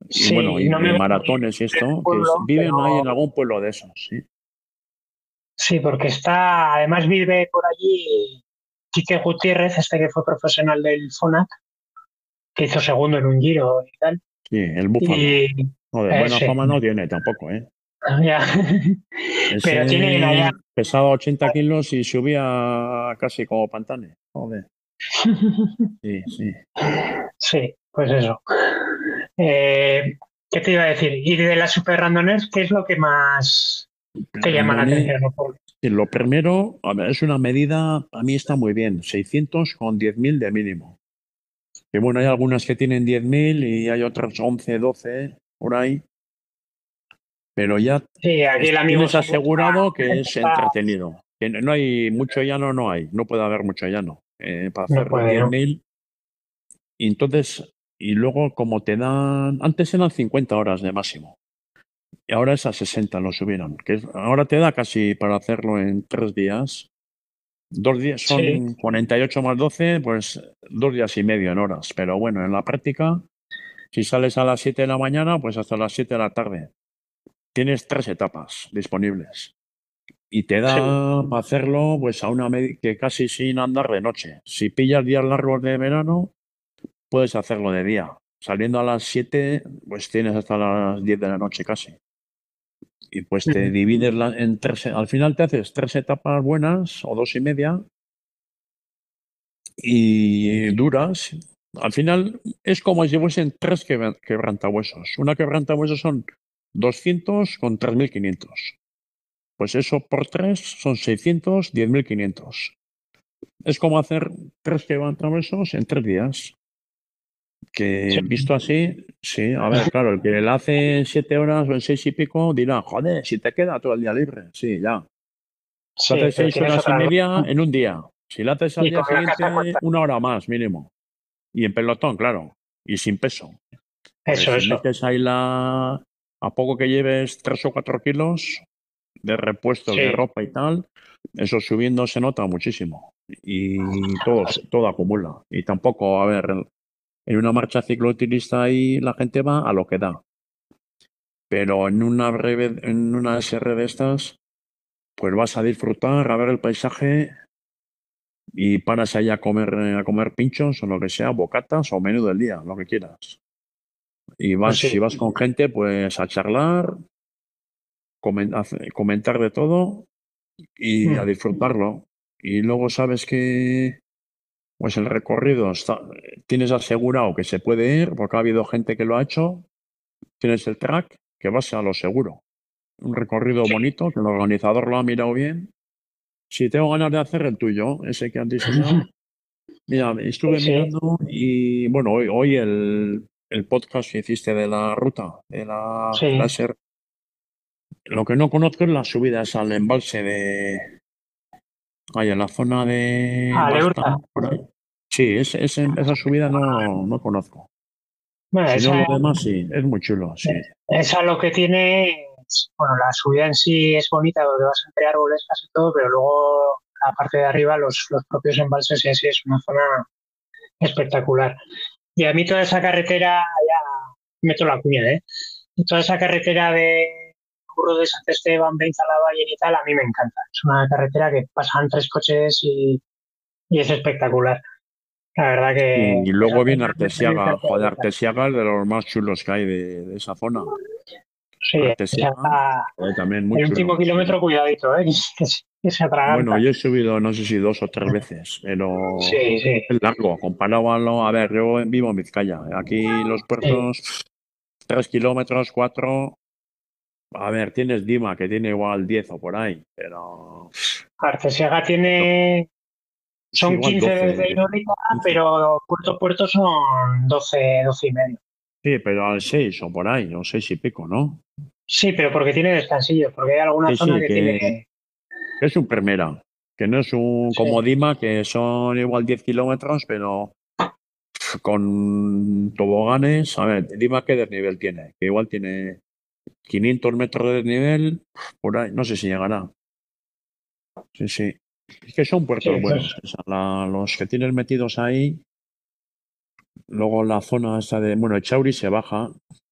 Y bueno, y no me maratones y esto, que pueblo, viven ahí en pero algún pueblo de esos, sí. sí, porque además vive por allí Quique Gutiérrez, este que fue profesional del FONAC, que hizo segundo en un Giro y tal. Sí, el Búfalo. Y No, de buena ese, fama no tiene tampoco, ¿eh? ya. Pero tienen allá. Ese pesaba 80 kilos y subía casi como Pantane. Joder. Sí, sí. Sí, pues eso. Eh, ¿Qué te iba a decir? Y de las super randoneers, ¿qué es lo que más te llama la Randonnée, atención? ¿No? lo primero, a ver, es una medida, a mí está muy bien, 600 con 10.000 de mínimo. Que bueno, hay algunas que tienen 10.000 y hay otras 11, 12, por ahí. Pero ya Sí, aquí el amigo tienes se asegurado que es está, entretenido. Que no hay mucho llano, no hay. No puede haber mucho llano. Para no hacer puede, ¿no? 10.000. Y entonces, y luego como te dan, antes eran 50 horas de máximo. Y ahora es a 60 lo subieron. Ahora te da casi para hacerlo en 3 días. 2 días Sí, son 48 más 12, pues 2 días y medio en horas. Pero bueno, en la práctica, si sales a las 7 de la mañana, pues hasta las 7 de la tarde. Tienes 3 etapas disponibles. Y te sí. da para hacerlo pues que casi sin andar de noche. Si pillas días largos de verano, puedes hacerlo de día. Saliendo a las 7, pues tienes hasta las 10 de la noche casi. Y pues te Ujú. divides en tres. Al final te haces 3 etapas buenas o 2 y media y duras. Al final es como si fuesen 3 quebrantahuesos. Una quebrantahuesos son 200 con 3.500. Pues eso por 3 son 600, 10.500. Es como hacer 3 quebrantahuesos en 3 días. Sí, Que visto así, sí, a ver, claro, el que le hace en 7 horas o en 6 y pico dirá, joder, si te queda todo el día libre. Sí, ya. Te sí, hace pero seis tienes horas y otras media dos. en un día. Si le haces al Y día con la casa siguiente, cuesta. 1 hora más mínimo. Y en pelotón, claro. Y sin peso. Porque Eso, si eso. metes ahí a poco que lleves 3 o 4 kilos de repuestos de Sí, ropa y tal, eso subiendo se nota muchísimo. Y todo acumula. Y tampoco, a ver, en una marcha cicloturista ahí la gente va a lo que da. Pero en una SR de estas, pues vas a disfrutar, a ver el paisaje y paras ahí a comer pinchos o lo que sea, bocatas o menú del día, lo que quieras. Y pues si sí. vas con gente, pues a charlar, comentar de todo y a Mm. disfrutarlo. Y luego sabes que pues el recorrido tienes asegurado que se puede ir, porque ha habido gente que lo ha hecho. Tienes el track, que vas a lo seguro. Un recorrido Sí. bonito, que el organizador lo ha mirado bien. Si tengo ganas de hacer el tuyo, ese que has diseñado, mira, Sí, estuve sí. mirando y bueno, hoy el podcast que hiciste de la ruta, de la Sí. láser, lo que no conozco es las subidas al embalse de, ahí en la zona de Bastán, Aleurta. por ahí. Sí, esa subida no conozco. Bueno, Si no, lo demás sí, es muy chulo, sí. esa lo que tiene bueno, la subida en sí es bonita porque vas entre árboles casi todo, pero luego la parte de arriba, los propios embalses y así es una zona espectacular. Y a mí toda esa carretera, ya meto la cuña, ¿eh? Y toda esa carretera de Burro de Sant Esteban, Benzalavalle y tal, a mí me encanta. Es una carretera que pasan 3 coches y es espectacular. La verdad que Y esa luego viene zona me parece Artesiaga. Joder, Artesiaga es de los más chulos que hay de esa zona. sí, Artesiaga, joder, también muy el último chulo, sí. kilómetro, cuidadito, ¿eh? Que se Bueno, atraganta. yo he subido no sé si 2 o 3 veces, pero Sí, sí, es largo. Comparado a ver, yo vivo en Vizcaya. Aquí los sí. puertos, 3 kilómetros, 4. A ver, tienes Dima, que tiene igual 10 o por ahí, pero Artesiaga tiene, es son igual 15 12, desde Iórica, 15. pero puerto a puerto son 12 y medio. Sí, pero al 6 o por ahí, o 6 y pico, ¿no? Sí, pero porque tiene descansillos, porque hay alguna Sí, zona sí, que que tiene. es un primera, que no es un Sí, como Dima, que son igual 10 kilómetros, pero con toboganes. A ver, Dima, ¿qué desnivel tiene? Que igual tiene 500 metros de desnivel, por ahí, no sé si llegará. Sí, sí. Es que son sí, puertos buenos. pues, O sea, los que tienes metidos ahí, luego la zona esa de, bueno, Echauri se baja,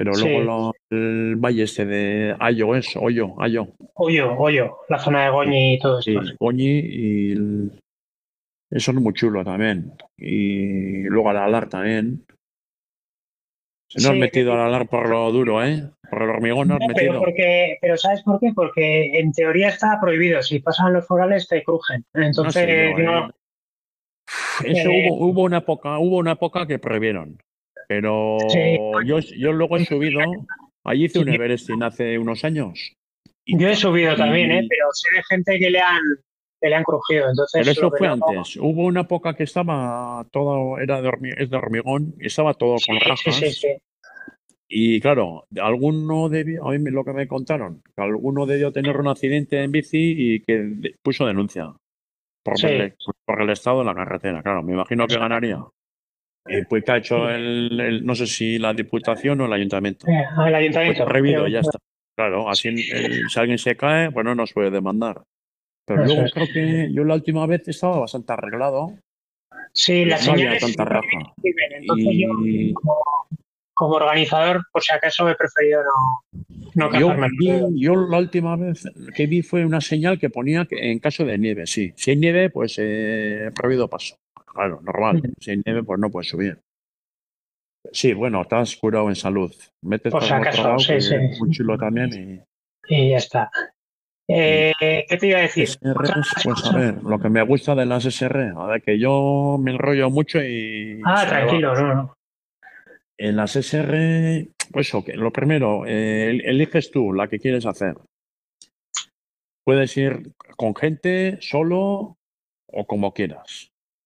Pero Sí. luego el valle este de Ayo, Ayo. Hoyo, la zona de Goñi y todo Sí, esto. Goñi y eso es muy chulo también. Y luego Aralar también. Se nos has Sí, metido Aralar por lo duro, ¿eh? Por el hormigón nos has no, metido. pero ¿sabes por qué? Porque en teoría está prohibido. Si pasan los forales te crujen. No sé Entonces, yo, ¿eh? no. Eso hubo una época que prohibieron. Sí, Pero yo luego he subido. Allí hice sí, un Everesting hace unos años. yo he subido también, Y, pero sé de gente que le han crujido. pero Entonces, eso lo que fue no. antes. Hubo una época que estaba todo, es de hormigón, y estaba todo Sí, con sí, rajas. sí. Y claro, alguno debió, a mí lo que me contaron, que alguno debió tener un accidente en bici y que puso denuncia Sí. por el estado de la carretera. Claro, me imagino que ganaría. Y pues que ha hecho no sé si la Diputación o el Ayuntamiento. Al Pues ayuntamiento, prohibido, creo. ya está. Claro, así si alguien se cae, pues no nos puede demandar. Pero Eso luego es. creo que yo la última vez estaba bastante arreglado Sí, y las no había señales tanta siempre me raja. escriben. Entonces, yo, Y como organizador, por si acaso, he preferido no yo cazarme el ruido. la última vez que vi fue una señal que ponía que en caso de nieve, sí. Si hay nieve, pues prohibido paso. Claro, normal. Si hay nieve, pues no puedes subir. Sí, bueno, estás curado en salud. Metes Por por si el otro acaso, lado, sí, que sí. es muy chulo también. Y ya está. Y ¿Qué te iba a decir? Otra de SRs, las pues a cosas. ver, lo que me gusta de las SR, a ver, que yo me enrollo mucho y Ah, se me va. tranquilo, no. En las SR, pues eso, que lo primero, eliges tú la que quieres hacer. Puedes ir con gente, solo o como quieras.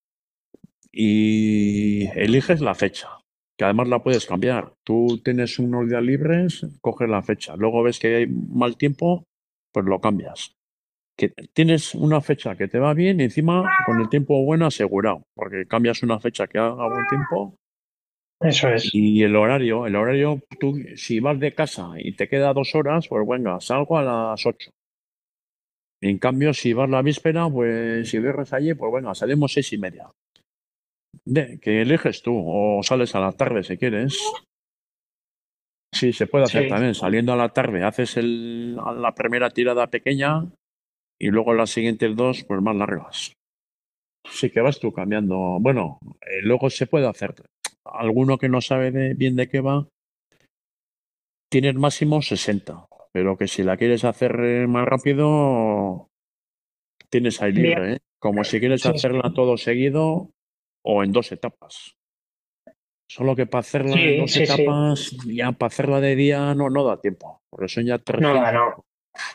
Y eliges la fecha, que además la puedes cambiar. Tú tienes unos días libres, coges la fecha. Luego ves que hay mal tiempo, pues lo cambias. Que tienes una fecha que te va bien y encima con el tiempo bueno asegurado, porque cambias una fecha que haga buen tiempo Eso es. y el horario, tú si vas de casa y te queda 2 horas, pues venga, salgo a las 8. En cambio, si vas la víspera, pues si viernes allí, pues venga, salimos 6:30. Que eliges tú o sales a la tarde si quieres. Sí, se puede hacer Sí, también. Saliendo a la tarde, haces la primera tirada pequeña y luego las siguientes dos, pues más largas. Sí que vas tú cambiando. Bueno, luego se puede hacer. Alguno que no sabe bien de qué va, tienes máximo 60, pero que si la quieres hacer más rápido, tienes ahí bien, libre, ¿eh? Como si quieres sí, hacerla todo seguido o en 2 etapas. Solo que para hacerla en sí, dos sí, sí. etapas, ya para hacerla de día no da tiempo, porque son ya No da, 300. no.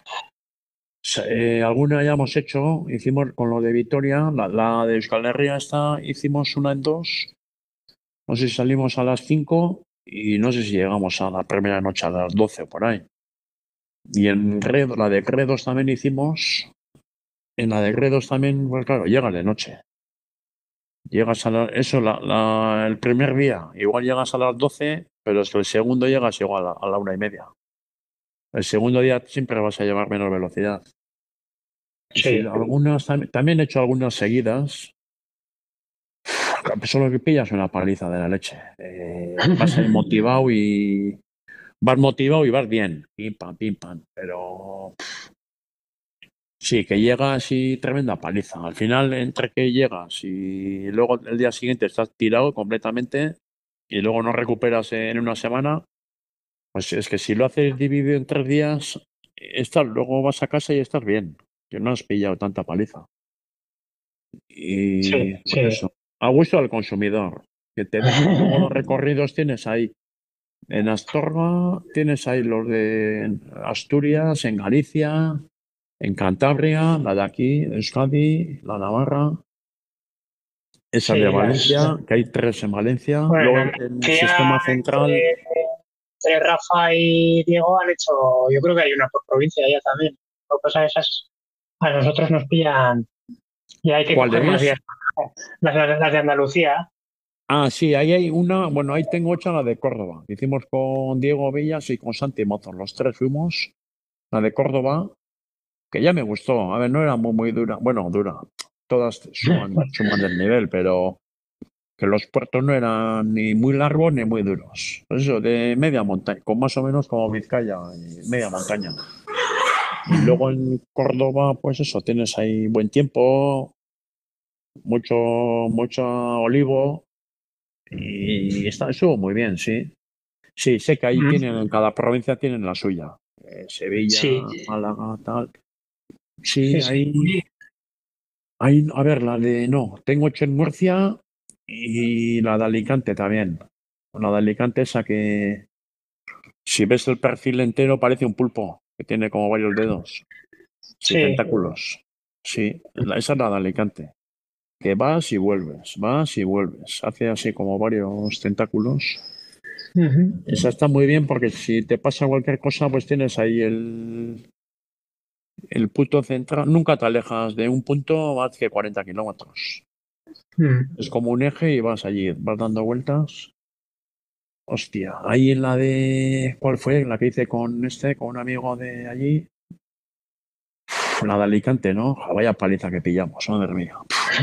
Alguna ya hemos hecho, hicimos con lo de Vitoria, la de Euskal Herria esta, hicimos una en 2. No sé si salimos a las 5 y no sé si llegamos a la primera noche a las 12 o por ahí. Y la de Gredos también hicimos. En la de Gredos también, pues claro, llega de noche. Llegas eso, el primer día, igual llegas a las 12, pero es que el segundo llegas igual a la 1:30. El segundo día siempre vas a llevar menos velocidad. Y si Sí, algunas, también he hecho algunas seguidas, solo que pillas una paliza de la leche. Vas a ir motivado y vas bien, pim pam, pero sí, que llegas y tremenda paliza. Al final, entre que llegas y luego el día siguiente estás tirado completamente y luego no recuperas en una semana, pues es que si lo haces dividido en 3 días, luego vas a casa y estás bien, que no has pillado tanta paliza. Y sí, pues sí. eso, a gusto del consumidor, que te dejan luego los recorridos, tienes ahí. En Astorga tienes ahí los de Asturias, en Galicia, en Cantabria, la de aquí, Euskadi, la Navarra, esa de Sí, Valencia, que hay 3 en Valencia. bueno, Luego en el Andalucía, sistema central, entre Rafa y Diego han hecho, yo creo que hay una por provincia ya también. Lo que pasa es que esas a nosotros nos pillan y hay que ¿cuál coger más es? días. Las de Andalucía, Ah, sí, ahí hay una, bueno, ahí tengo hecha la de Córdoba. Hicimos con Diego Villas y con Santi Mozos, los 3 fuimos. La de Córdoba, que ya me gustó. A ver, no era muy dura. Bueno, dura. Todas suman del nivel, pero que los puertos no eran ni muy largos ni muy duros. Pues eso, de media montaña, con más o menos como Vizcaya, y media montaña. Y luego en Córdoba, pues eso, tienes ahí buen tiempo, mucho olivo y estuvo muy bien, sí. Sí, sé que ahí tienen, en cada provincia tienen la suya. Sevilla, Sí, Málaga, tal. sí, Sí, sí. ahí, a ver, la de, no, tengo 8 en Murcia y la de Alicante también. La de Alicante esa que, si ves el perfil entero, parece un pulpo, que tiene como varios dedos. Sí, Sí. tentáculos. Sí, esa es la de Alicante. Que vas y vuelves. Hace así como varios tentáculos. Ujú. Esa está muy bien porque si te pasa cualquier cosa, pues tienes ahí el punto central. Nunca te alejas de un punto más que 40 kilómetros. Mm. Es como un eje y vas allí, vas dando vueltas. Hostia, ahí en la de. ¿Cuál fue? La que hice con un amigo de allí. La de Alicante, ¿no? Vaya paliza que pillamos, madre mía.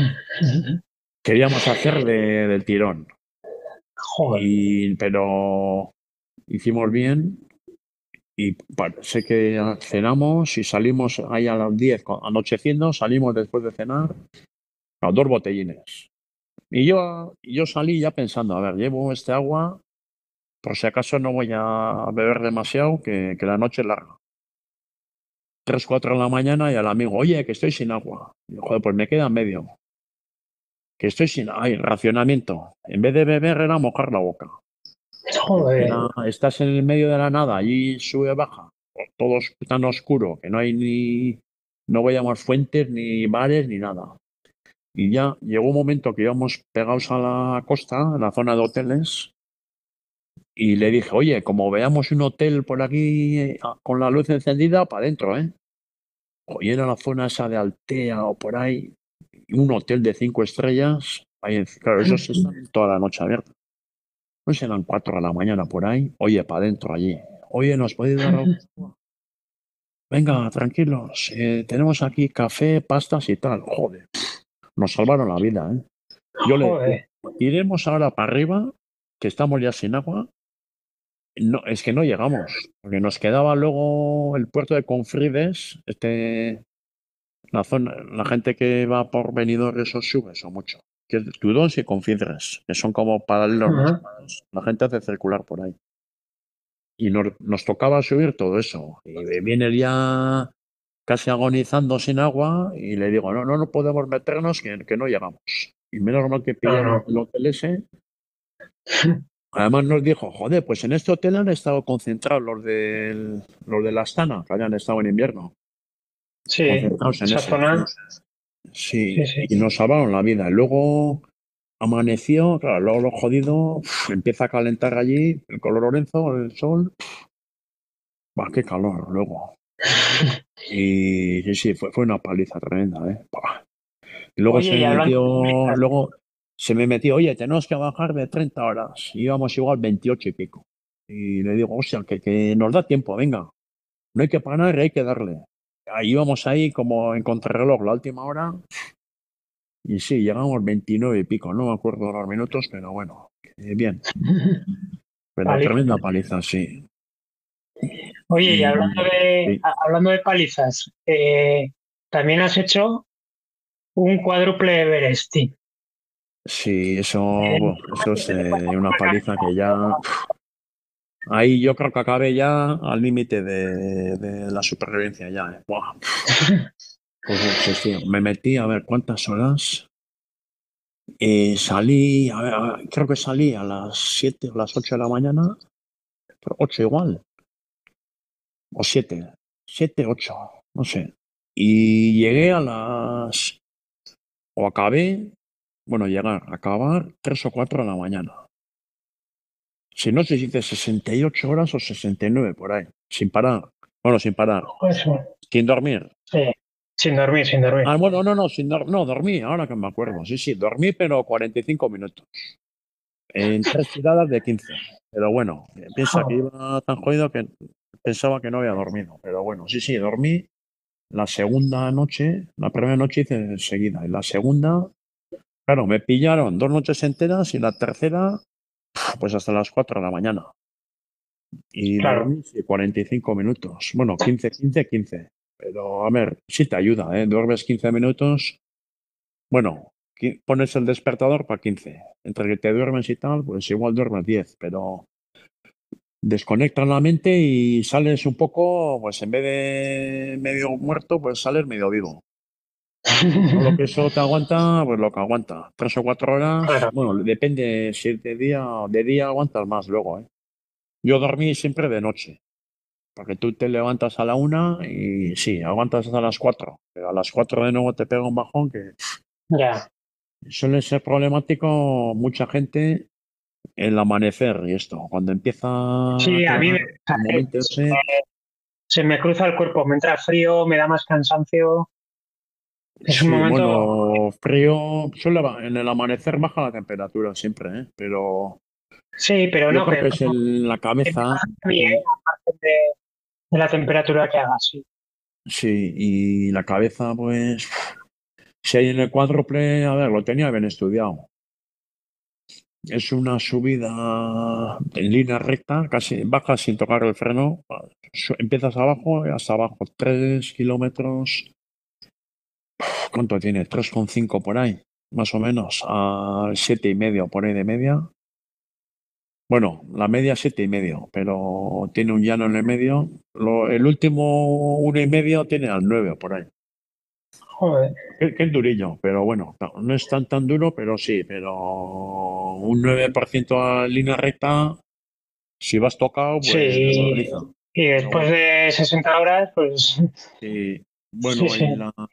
Queríamos hacer del tirón. Joder. Pero hicimos bien y sé que cenamos y salimos ahí a las 10 anocheciendo, salimos después de cenar a 2 botellines. Y yo salí ya pensando, a ver, llevo este agua, por si acaso no voy a beber demasiado, que la noche es larga. 3 4 de la mañana y al amigo, oye, que estoy sin agua. Y yo, joder, pues me queda medio. Que estoy sin, ay, racionamiento. En vez de beber era mojar la boca. Joder. Estás en el medio de la nada, allí sube, baja, todo es tan oscuro que no hay no veíamos fuentes, ni bares, ni nada. Y ya llegó un momento que íbamos pegados a la costa, en la zona de hoteles, y le dije, oye, como veamos un hotel por aquí con la luz encendida, para adentro, ¿eh? Y era la zona esa de Altea o por ahí, y un hotel de 5 estrellas, ahí, claro, eso sí está toda la noche abierto. Pues eran 4 de la mañana por ahí. Oye, para adentro allí. Oye, ¿nos podéis dar algo? Venga, tranquilos. Tenemos aquí café, pastas y tal. Joder, nos salvaron la vida, ¿eh? Yo le decía, Joder. iremos ahora para arriba, que estamos ya sin agua. No, es que no llegamos, porque nos quedaba luego el puerto de Confrides, la zona, la gente que va por Benidorm, eso sube eso mucho. Que es Tudós y Confrides, que son como paralelos más o Ajá. menos. La gente hace circular por ahí. Y nos tocaba subir todo eso. Y viene ya casi agonizando sin agua y le digo, no podemos meternos que no llegamos. Y menos mal que No, pillamos no. el hotel ese. Además nos dijo, joder, pues en este hotel han estado concentrados los de la Astana, que habían estado en invierno, Sí, concentrados en esa ese. zona. Sí, Sí, sí. y nos salvaron la vida. Y luego amaneció, claro, luego lo jodido, empieza a calentar allí, el color Lorenzo, el sol, va, qué calor luego. Y sí, sí, fue una paliza tremenda, ¿eh? Buah. Y luego Oye, y hablando de palizas, se me metió, oye, tenemos que bajar de 30 horas. Íbamos igual 28 y pico. Y le digo, hostia, que nos da tiempo, venga. No hay que parar, hay que darle. Ahí íbamos ahí como en contrarreloj la última hora. Y sí, llegamos 29 y pico. No me acuerdo los minutos, pero bueno, bien. Pero palizas. tremenda paliza, sí. Oye, y hablando Y de, sí, hablando de palizas, también has hecho un cuádruple Everesting. sí, eso, Eh, bueno, eso es una paliza que ya. Ahí yo creo que acabé ya al límite de la supervivencia ya. Buah. Pues sí, sí, me metí a ver cuántas horas. Salí, creo que salí a las 7 o las 8 de la mañana, pero 8 igual, o 7, 7, 8, no sé. Y llegué o acabé, bueno, acabar 3 o 4 de la mañana. Si no sé si hice 68 horas o 69 por ahí, sin parar. Bueno, sin parar, Eso, sin dormir. sí, sin dormir, sin dormir. Ah, bueno, no, no, dormí, ahora que me acuerdo. Sí, sí, dormí, pero 45 minutos. En 3 tiradas de 15. Pero bueno, piensa que Jo, iba tan jodido que pensaba que no había dormido. Pero bueno, sí, sí, dormí la segunda noche. La primera noche hice enseguida. Y la segunda, Claro, me pillaron 2 noches enteras y la tercera, pues hasta las 4 de la mañana. Y Claro. dormí 45 minutos. Bueno, 15, 15, 15. Pero a ver, sí te ayuda, ¿eh? Duermes 15 minutos. Bueno, pones el despertador para 15. Entre que te duermes y tal, pues igual duermes 10, pero desconectas la mente y sales un poco, pues en vez de medio muerto, pues sales medio vivo. Todo lo que eso te aguanta, pues lo que aguanta. 3 o 4 horas, Claro. bueno, depende si es de día aguantas más luego, ¿eh? Yo dormí siempre de noche, porque tú te levantas a la 1 y sí, aguantas hasta las 4, pero a las 4 de nuevo te pega un bajón que Ya. suele ser problemático mucha gente el amanecer y esto. Cuando empieza Sí, a mí el momento ese, se me cruza el cuerpo, me entra frío, me da más cansancio. Es un sí, momento. bueno, frío, en el amanecer baja la temperatura siempre, ¿eh? Pero Sí, pero yo no, creo que que es la me cabeza, pasa a mí, aparte de la temperatura que haga, sí. sí, y la cabeza, pues, si hay en el cuádruple, a ver, lo tenía bien estudiado. Es una subida en línea recta, casi bajas sin tocar el freno. Empiezas abajo y hasta abajo, 3 kilómetros. ¿Cuánto tiene? 3,5 por ahí, más o menos, a 7,5 por ahí de media. Bueno, la media 7,5, pero tiene un llano en el medio. El último 1,5 tiene al 9 por ahí. Joder. Que es durillo, pero bueno, no es tan duro, pero sí, pero un 9% a línea recta, si vas tocado, Sí, pues desvaloriza. y Pero después bueno, de 60 horas, pues sí, sí, bueno, sí,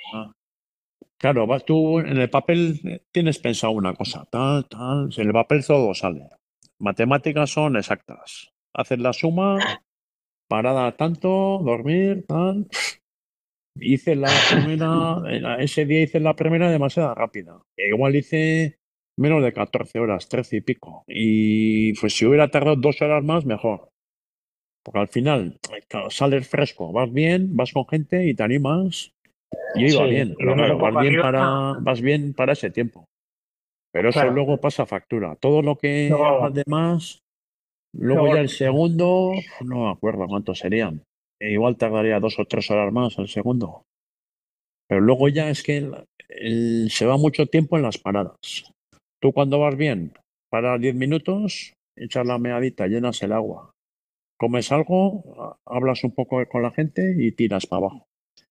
claro, vas tú en el papel, tienes pensado una cosa, tal, tal, si en el papel todo sale. Matemáticas son exactas. Haces la suma, parada tanto, dormir, tal. Hice la primera, ese día hice la primera demasiado rápida. Igual hice menos de 14 horas, 13 y pico. Y pues si hubiera tardado 2 horas más, mejor. Porque al final, claro, sales fresco, vas bien, vas con gente y te animas. Yo iba sí, bien, y pero vienes claro, un poco arriba, vas bien para ese tiempo. Pero eso claro, luego pasa factura. Todo lo que hagas luego, de más, luego ya luego, el segundo, no me acuerdo cuántos serían. Igual tardaría 2 o 3 horas más el segundo. Pero luego ya es que se va mucho tiempo en las paradas. Tú cuando vas bien, paras 10 minutos, echas la meadita, llenas el agua, comes algo, hablas un poco con la gente y tiras para abajo.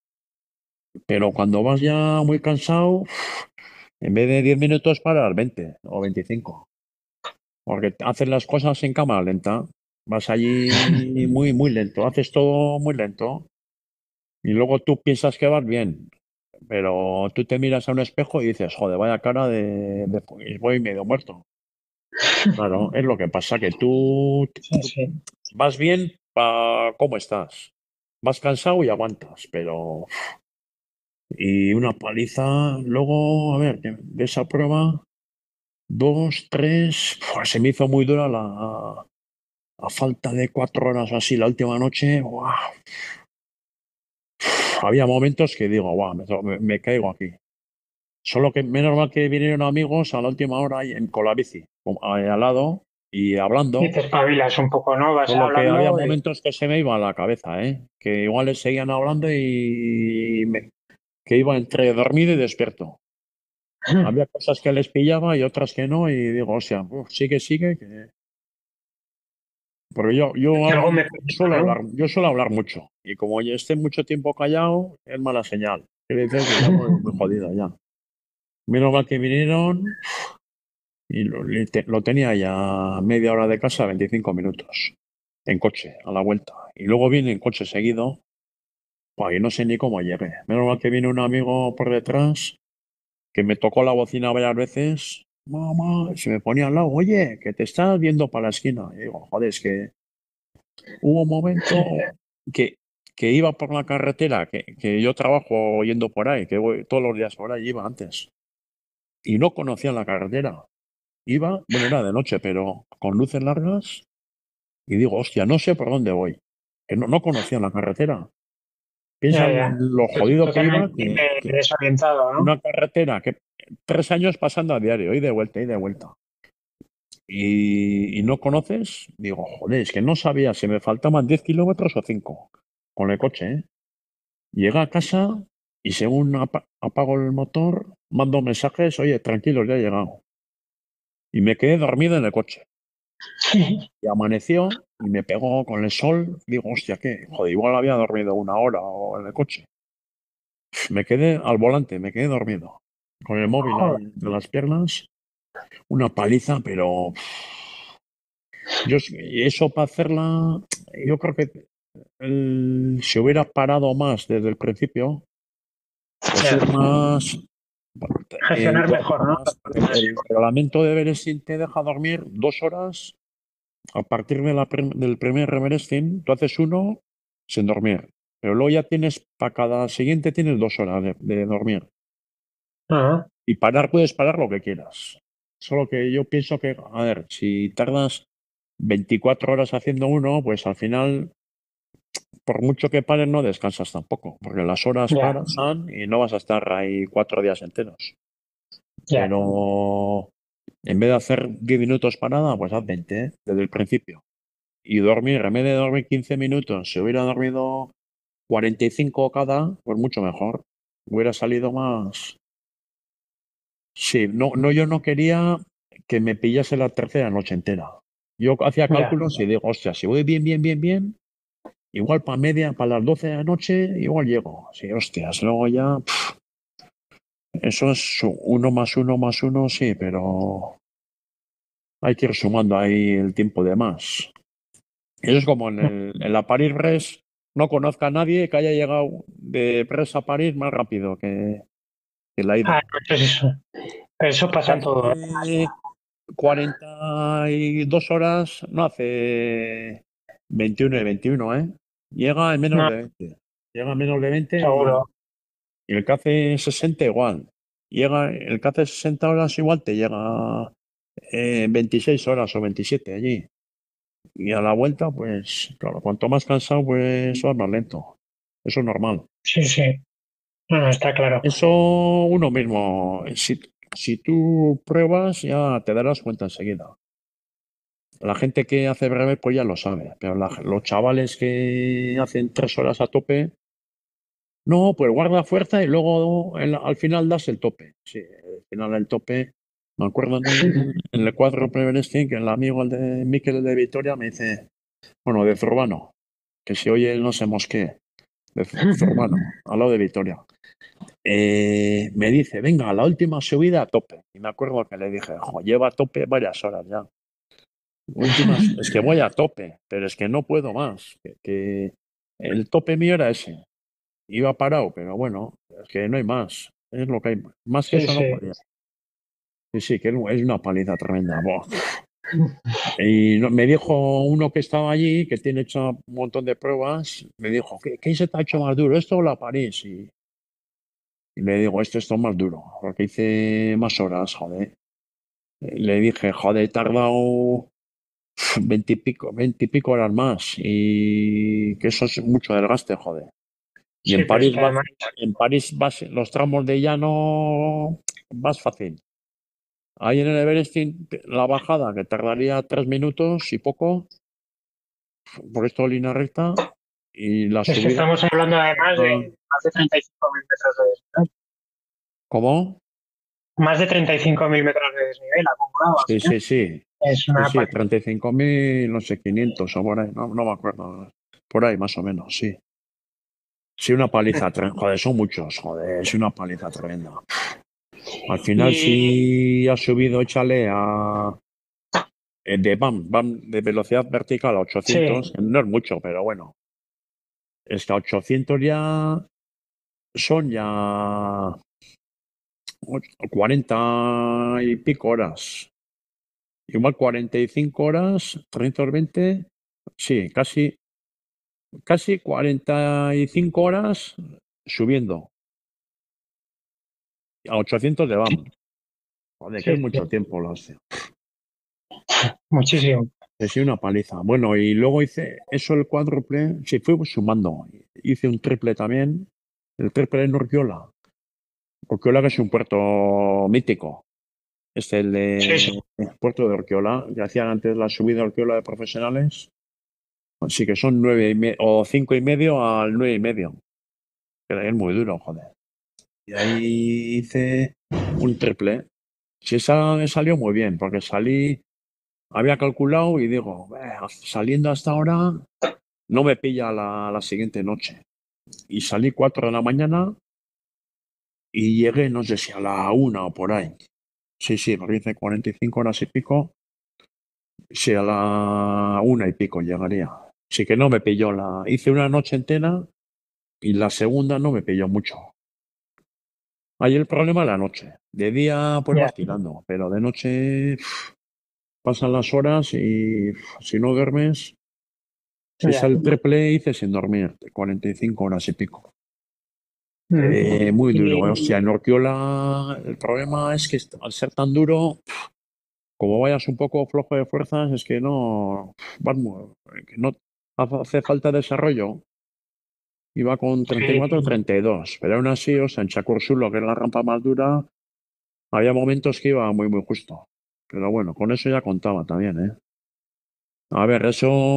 Pero cuando vas ya muy cansado, en vez de 10 minutos paras 20 o 25. Porque haces las cosas en cámara lenta. Vas allí muy, muy lento, haces todo muy lento y luego tú piensas que vas bien. Pero tú te miras a un espejo y dices, joder, vaya cara voy medio muerto. Claro, es lo que pasa, que sí, tú sí, vas bien para cómo estás. Vas cansado y aguantas, pero... Y una paliza, luego, a ver, de esa prueba, 2, 3, se me hizo muy dura a falta de 4 horas o así la última noche. ¡Guau! Había momentos que digo, guau, me caigo aquí. Solo que menos mal que vinieron amigos a la última hora ahí con la bici, al lado y y hablando. te espabilas un poco, ¿no? Vas Solo que había hablando y momentos que se me iba a la cabeza, ¿eh? Que igual les seguían hablando que iba entre dormido y despierto. Había cosas que les pillaba y otras que no, y digo, o sea, sigue, sigue. Porque que algo me cuenta, ¿no? yo suelo hablar mucho. Y como yo esté mucho tiempo callado, es mala señal. Quiere decir que ya muy jodida ya. Menos mal que vinieron. Y lo tenía ya media hora de casa, 25 minutos en coche, a la vuelta. Y luego vine en coche seguido. Buah, y no sé ni cómo llegué. Menos mal que vino un amigo por detrás que me tocó la bocina varias veces. Mamá, y se me ponía al lado, oye, que te estás viendo para la esquina. Y digo, joder, es que hubo un momento que, que iba por la carretera, que yo trabajo yendo por ahí, que voy todos los días por ahí, iba antes. Y no conocía la carretera. Iba, bueno, era de noche, pero con luces largas y digo, hostia, no sé por dónde voy. Que no conocía la carretera. Piensa Ya. en lo jodido que iba, Totalmente desorientado, ¿no? una carretera que 3 años pasando a diario, y de vuelta, y de vuelta. Y no conoces, digo, joder, es que no sabía si me faltaban 10 kilómetros o 5 con el coche, ¿eh? Llega a casa y según apago el motor, mando mensajes, oye, tranquilo, ya he llegado. Y me quedé dormido en el coche. Y amaneció y me pegó con el sol. Digo, hostia, ¿qué? Joder, igual había dormido 1 hora o en el coche. Me quedé al volante, me quedé dormido. Con el móvil ahí Joder. entre las piernas. Una paliza, pero eso para hacerla, yo creo que si hubiera parado más desde el principio, pues Ya. ir más. Gestionar mejor, ¿no? El reglamento de Everesting te deja dormir 2 horas a partir del primer Everesting. Tú haces uno sin dormir, pero luego ya tienes, para cada siguiente tienes 2 horas de dormir. Ajá. Y parar, puedes parar lo que quieras. Solo que yo pienso que, a ver, si tardas 24 horas haciendo uno, pues al final, por mucho que pares, no descansas tampoco, porque las horas Ya, pasan y no vas a estar ahí 4 días enteros. ya. Pero en vez de hacer 10 minutos parada, pues haz 20, ¿eh? Desde el principio. Y dormir, en vez de dormir 15 minutos, si hubiera dormido 45 cada, pues mucho mejor. Hubiera salido más. Sí, yo no quería que me pillase la tercera noche entera. Yo hacía Ya. cálculos y digo, hostia, si voy bien, igual para las 12 de la noche, igual llego. Sí, hostias, luego ya, eso es 1 más 1 más 1, sí, pero hay que ir sumando ahí el tiempo de más. Eso es como en la París-Brest, no conozca a nadie que haya llegado de Brest a París más rápido que la Ah, ida. pues eso. Pero eso pasa en todo, ¿eh? Hace 42 horas, no hace 21 y 21, ¿eh? Llega en menos No, de 20. Llega en menos de 20 seguro. y el que hace 60 igual. El que hace 60 horas igual te llega 26 horas o 27 allí. Y a la vuelta, pues, claro, cuanto más cansado, pues vas más lento. Eso es normal. Sí, sí. No, está claro. Eso uno mismo, si tú pruebas, ya te darás cuenta enseguida. La gente que hace breve, pues ya lo sabe, pero los chavales que hacen 3 horas a tope, no, pues guarda fuerza y luego al final das el tope. Sí, al final el tope, me acuerdo en el cuadro Preveresting, que el amigo el de Miquel de Vitoria me dice, bueno, de Zurbano, que si oye no sé mosqué, de Zurbano, al lado de Vitoria. Me dice, venga, la última subida a tope. Y me acuerdo que le dije, lleva a tope varias horas ya. Es que voy a tope, pero es que no puedo más. Que el tope mío era ese. Iba parado, pero bueno, es que no hay más. Es lo que hay. Más que Sí, eso no sí. podía. Sí, sí, que es una paliza tremenda. Buah. Y me dijo uno que estaba allí, que tiene hecho un montón de pruebas, me dijo, ¿qué se te ha hecho más duro? ¿Esto o la París? Y le digo, esto es más duro, porque hice más horas, joder. Le dije, joder, he tardado 20 y pico horas más y que eso es mucho desgaste, joder. Y Sí, pero es que además, En París los tramos de llano vas fácil. Ahí en el Everesting, la bajada, que tardaría 3 minutos y poco, por esto línea recta, y la es que subida. estamos hablando además de más de 35.000 metros de desnivel. ¿Cómo? Más de 35.000 metros de desnivel acumulados, Sí, ¿eh? sí, sí. Es Sí, una sí, paliza. 35.000 no sé, 500 o por ahí, no me acuerdo. Por ahí, más o menos, sí. Sí, una paliza, joder, son muchos, joder, es una paliza tremenda. Al final, Y si has subido, échale de velocidad vertical a sí, 800, no es mucho, pero bueno, es que a 800 ya son ya 40 y pico horas. Igual 45 horas, 320, sí, casi 45 horas subiendo. A 800 de BAM. Joder, que es sí, sí, mucho tiempo, lo hostia. muchísimo. Sí, una paliza. Bueno, y luego hice eso el cuádruple, sí, fui sumando. Hice un triple también, el triple en Urquiola. Urquiola que es un puerto mítico. Es el Sí, sí. de puerto de Urquiola, que hacían antes la subida a Urquiola de profesionales. Así que son 9,5 o 5,5 al 9,5. Que es muy duro, joder. Y ahí hice un triple. Si esa me salió muy bien, porque había calculado y digo, saliendo hasta ahora no me pilla la siguiente noche. Y salí 4 de la mañana y llegué, no sé si a la 1 o por ahí. Sí, sí, porque hice 45 horas y pico. Sí, a la 1 y pico llegaría. Sí que no me pilló hice una noche entera y la segunda no me pilló mucho. Ahí el problema es la noche. De día pues Ya, vas tirando, pero de noche pasan las horas y si no duermes, si es ya. el triple hice sin dormir, 45 horas y pico. Mm. Muy duro, Y, hostia, en Orquiola el problema es que al ser tan duro, como vayas un poco flojo de fuerzas, es que que no hace falta desarrollo. Iba con sí, 34 32, pero aún así, o sea, en Chacursulo, que es la rampa más dura, había momentos que iba muy, muy justo. Pero bueno, con eso ya contaba también, ¿eh? A ver,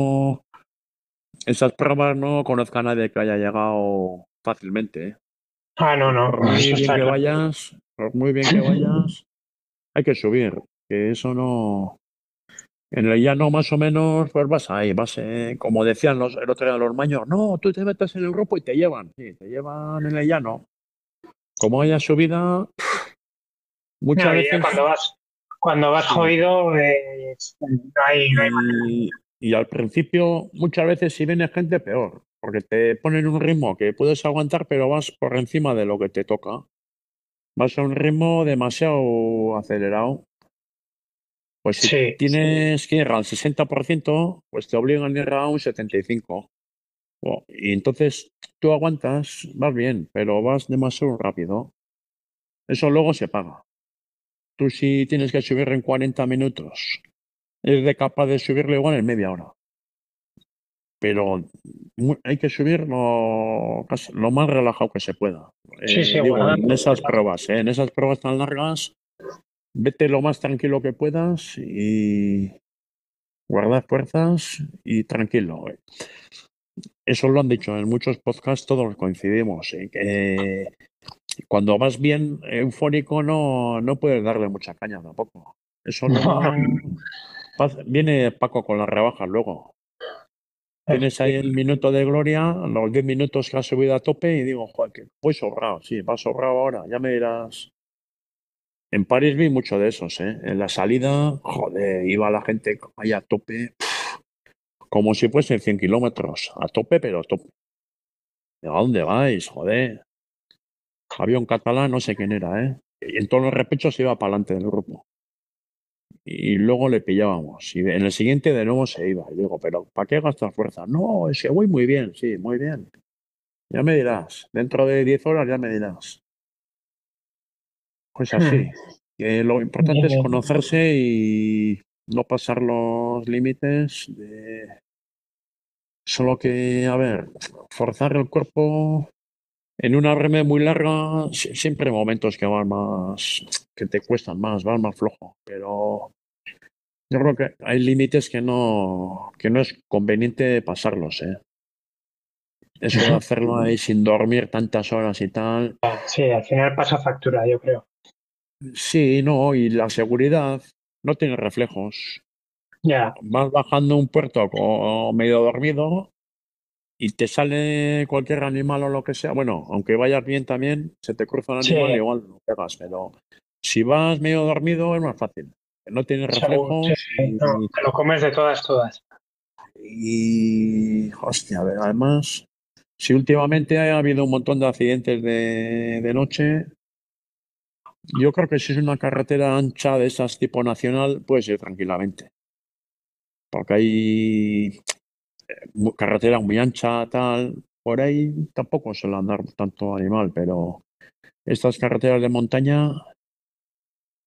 esas pruebas no conozco a nadie que haya llegado fácilmente, ¿eh? no, no, Por muy eso bien está que claro. vayas, por muy bien que vayas, hay que subir, que eso no. En el llano más o menos, pues vas ahí, como decían el otro día los maños, no, tú te metes en el grupo y te llevan, sí, te llevan en el llano. Como haya subida, muchas No, y ya veces, cuando vas sí, jodido, no hay manera. y al principio, muchas veces si viene gente, peor, porque te ponen un ritmo que puedes aguantar, pero vas por encima de lo que te toca. Vas a un ritmo demasiado acelerado. Pues si Sí, tienes que ir al 60%, pues te obligan a ir a un 75%. Y entonces tú aguantas, vas bien, pero vas demasiado rápido. Eso luego se paga. Tú si tienes que subir en 40 minutos, eres de capaz de subirlo igual en media hora. Pero hay que subir lo más relajado que se pueda. sí, sí, Digo, guardando. en esas pruebas tan largas, vete lo más tranquilo que puedas y guarda fuerzas y tranquilo. Eso lo han dicho en muchos podcasts, todos coincidimos. Que cuando vas bien eufórico no puedes darle mucha caña tampoco. Eso No, luego viene Paco con las rebajas luego. Tienes ahí el minuto de gloria, los 10 minutos que has subido a tope y digo, joder, que voy sobrado, sí, va sobrado ahora, ya me dirás. En París vi mucho de esos, ¿eh? En la salida, joder, iba la gente ahí a tope, como si fuesen 100 kilómetros, a tope, pero a tope. ¿A dónde vais, joder? Había un catalán, no sé quién era, ¿eh? Y en todos los repechos iba para adelante del grupo. Y luego le pillábamos. Y en el siguiente de nuevo se iba. Y digo, pero ¿para qué gastas fuerza? No, es que voy muy bien, sí, muy bien. Ya me dirás. Dentro de 10 horas ya me dirás. Pues así. Que lo importante bien, es bien. conocerse y no pasar los límites Solo que, a ver, forzar el cuerpo en una reme muy larga, siempre hay momentos que van más, que te cuestan más, van más flojo. Pero yo creo que hay límites que no es conveniente pasarlos, ¿eh? Eso de hacerlo ahí sin dormir tantas horas y tal. Sí, al final pasa factura, yo creo. Sí, no, y la seguridad no tiene reflejos. Ya, Vas bajando un puerto medio dormido y te sale cualquier animal o lo que sea. Bueno, aunque vayas bien también, se te cruza un sí, animal y igual no pegas, pero si vas medio dormido es más fácil. No tienes seguro. Sí, reflejos sí. No, te lo comes de todas, todas. hostia, a ver, además, si últimamente ha habido un montón de accidentes de noche, yo creo que si es una carretera ancha de esas tipo nacional, puedes ir tranquilamente. Porque hay carretera muy ancha, tal, por ahí tampoco suele andar tanto animal, pero estas carreteras de montaña,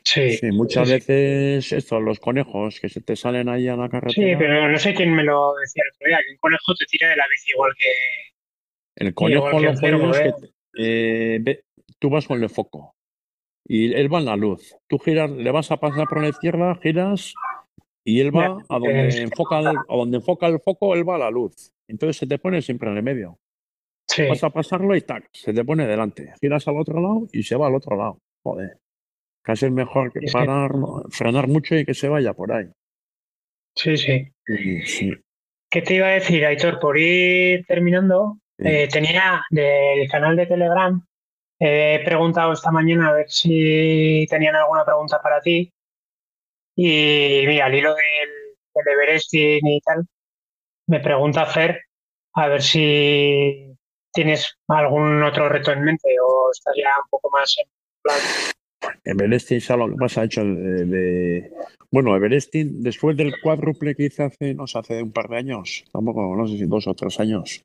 Sí, Sí, muchas sí. veces esto, los conejos que se te salen ahí a la Sí, carretera. pero no sé quién me lo decía el otro día, que un conejo te tira de la bici El igual conejo que lo un jodido cervo, es ¿eh? que tú vas con el foco y él va en la luz. Tú giras, le vas a pasar por la izquierda, giras y él Ya, va a donde enfoca el foco, él va a la luz. Entonces se te pone siempre en el medio. Vas sí, a pasarlo y tac, se te pone delante. Giras al otro lado y se va al otro lado. Joder, casi es mejor que es que, parar, ¿no? Frenar mucho y que se vaya por ahí. sí, sí. Sí, sí, ¿Qué te iba a decir, Aitor? Por ir terminando, sí. tenía del canal de Telegram, he preguntado esta mañana a ver si tenían alguna pregunta para ti. Y mira, al hilo del Everesting y tal, me pregunta Fer a ver si tienes algún otro reto en mente o estás ya un poco más en plan. Everesting, ¿sabes lo que pasa? Ha hecho bueno, Everesting, después del cuádruple que hice hace, no sé, hace un par de años, tampoco, no sé si 2 o 3 años,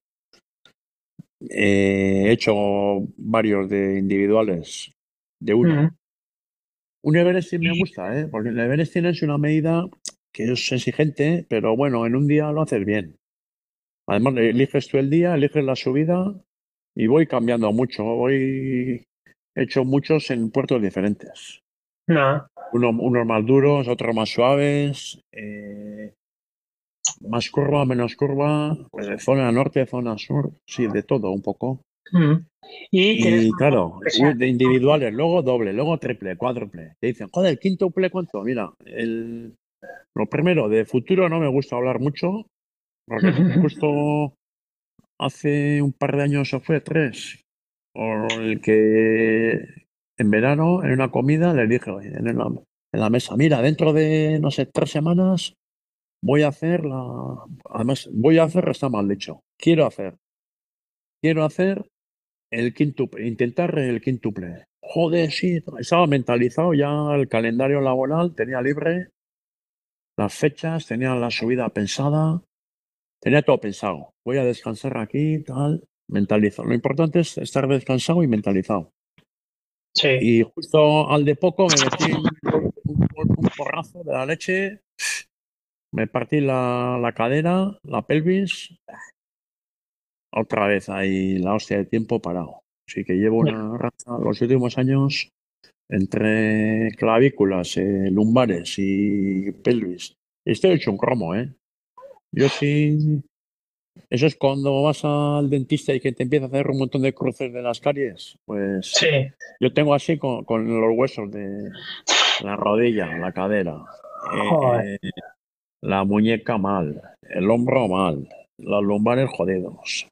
he hecho varios de individuales, de uno. Mm, Un Everesting me gusta, ¿eh? Porque el Everesting es una medida que es exigente, pero bueno, en un día lo haces bien. Además, eliges tú el día, eliges la subida y voy cambiando mucho. He hecho muchos en puertos diferentes. no. Unos más duros, otros más suaves, más curva, menos curva, zona norte, zona sur, sí, de todo un poco. Mm. Y tienes Y claro, que sea. de individuales, luego doble, luego triple, cuádruple. Te dicen, joder, quíntuple, ¿cuánto? Mira, lo primero, de futuro no me gusta hablar mucho, porque justo hace un par de años o fue 3, por el que en verano, en una comida, les dije en la mesa, mira, dentro de, no sé, 3 semanas voy a hacer además, voy a hacer, está mal dicho, quiero hacer el quíntuple, intentar el quíntuple. Joder, sí, estaba mentalizado ya el calendario laboral, tenía libre las fechas, tenía la subida pensada, tenía todo pensado. Voy a descansar aquí, tal, mentalizado. Lo importante es estar descansado y mentalizado. Sí. Y justo al de poco me metí un porrazo de la leche, me partí la cadera, la pelvis, otra vez ahí la hostia de tiempo parado. Así que llevo Ya, una racha los últimos años entre clavículas, lumbares y pelvis. Estoy hecho un cromo, ¿eh? Yo sí. Eso es cuando vas al dentista y que te empieza a hacer un montón de cruces de las caries. Pues sí. yo tengo así con los huesos de la rodilla, la cadera, Joder. eh, la muñeca mal, el hombro mal, los lumbares jodidos.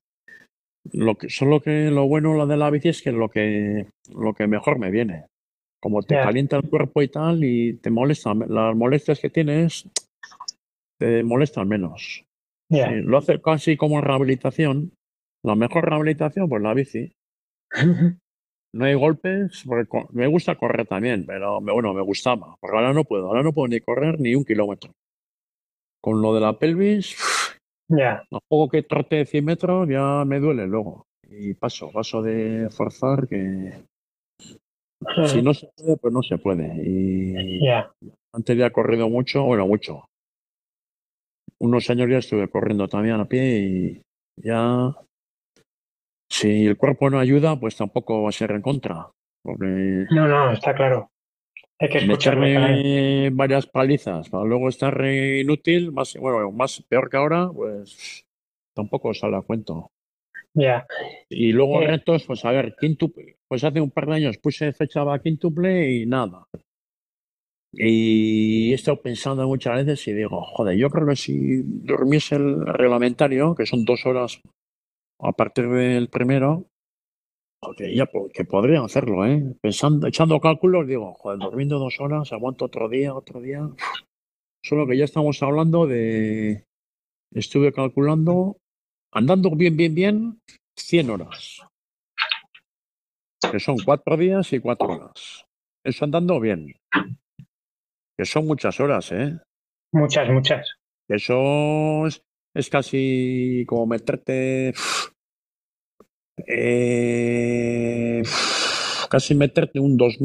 Lo bueno la de la bici es que lo que mejor me viene. Como te Ya, calienta el cuerpo y tal y te molesta, las molestias que tienes te molestan menos. Sí, ya. lo hace casi como rehabilitación. La mejor rehabilitación, pues la bici. No hay golpes, porque me gusta correr también, pero bueno, me gustaba, porque ahora no puedo ni correr ni un kilómetro. Con lo de la pelvis, Ya. a poco que trote 100 metros ya me duele luego. Y paso de forzar que si no se puede, pues no se puede. Y Ya. antes ya he corrido mucho, bueno, mucho. Unos años ya estuve corriendo también a pie y ya, si el cuerpo no ayuda, pues tampoco va a ser en contra. Porque No, no, está claro. Hay que escucharlo también. meterme varias palizas para luego estar inútil, bueno, peor que ahora, pues tampoco sale a cuento. Ya. Y luego Eh, retos, pues a ver, quíntuple, pues hace un par de años puse fecha para quíntuple y nada. Y he estado pensando muchas veces y digo, joder, yo creo que si durmiese el reglamentario, que son 2 horas a partir del primero, joder, ya que podría hacerlo, ¿eh? Pensando, echando cálculos, digo, joder, durmiendo 2 horas, aguanto otro día. Solo que ya estamos hablando estuve calculando, andando bien, bien, bien, 100 horas, que son 4 días y 4 horas. Eso andando bien, que son muchas horas, ¿eh? muchas, muchas. Eso es casi como meterte, casi meterte un 2000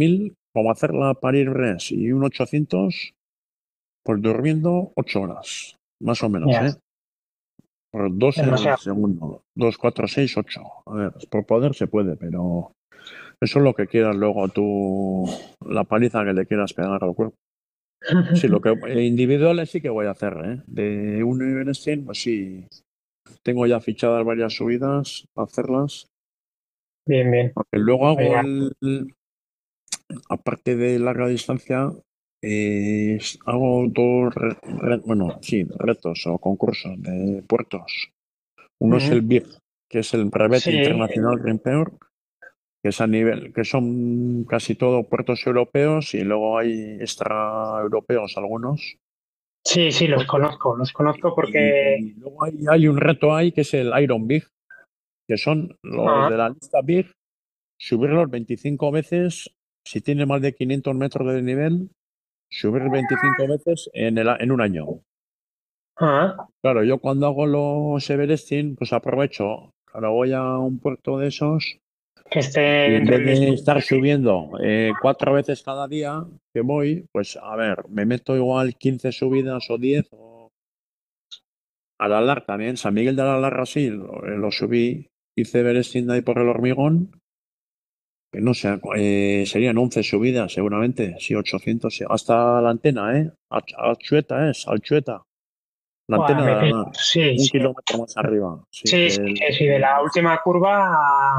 como hacer la París-Brest y un 800, pues durmiendo 8 horas, más o menos, Ya, ¿eh? Por 2 el demasiado. segundo. 2, 4, 6, 8. A ver, por poder se puede, pero eso es lo que quieras luego tú, la paliza que le quieras pegar al cuerpo. Sí, lo que individuales sí que voy a hacer, ¿eh? De un Everest, pues sí, tengo ya fichadas varias subidas para hacerlas. Bien, bien. Porque luego hago Oiga, aparte de larga distancia, hago dos, bueno, sí, retos o concursos de puertos. Uno es el ujú. BIG, que es el Brevet Sí, Internacional Grimpeur, que es a nivel, que son casi todos puertos europeos y luego hay extraeuropeos algunos. sí, sí, los conozco porque Y luego hay un reto ahí que es el Iron Big, que son los ah, de la lista Big, subirlos 25 veces, si tiene más de 500 metros de nivel, subir 25 veces en un año. ah, Claro, yo cuando hago los Everesting, pues aprovecho, claro, voy a un puerto de esos que esté y en dentro vez del de listón. estar subiendo 4 veces cada día que voy, pues a ver, me meto igual 15 subidas o 10 o al Alar también, San Miguel del Alar sí, lo subí, hice Everesting ahí por el Hormigón, que no sé, serían 11 subidas seguramente, sí, 800, sí, hasta la antena, ¿eh? Alchueta Alchueta, la Buah, antena de Alar, sí, un sí, kilómetro más arriba, sí, sí, sí, sí, de la última curva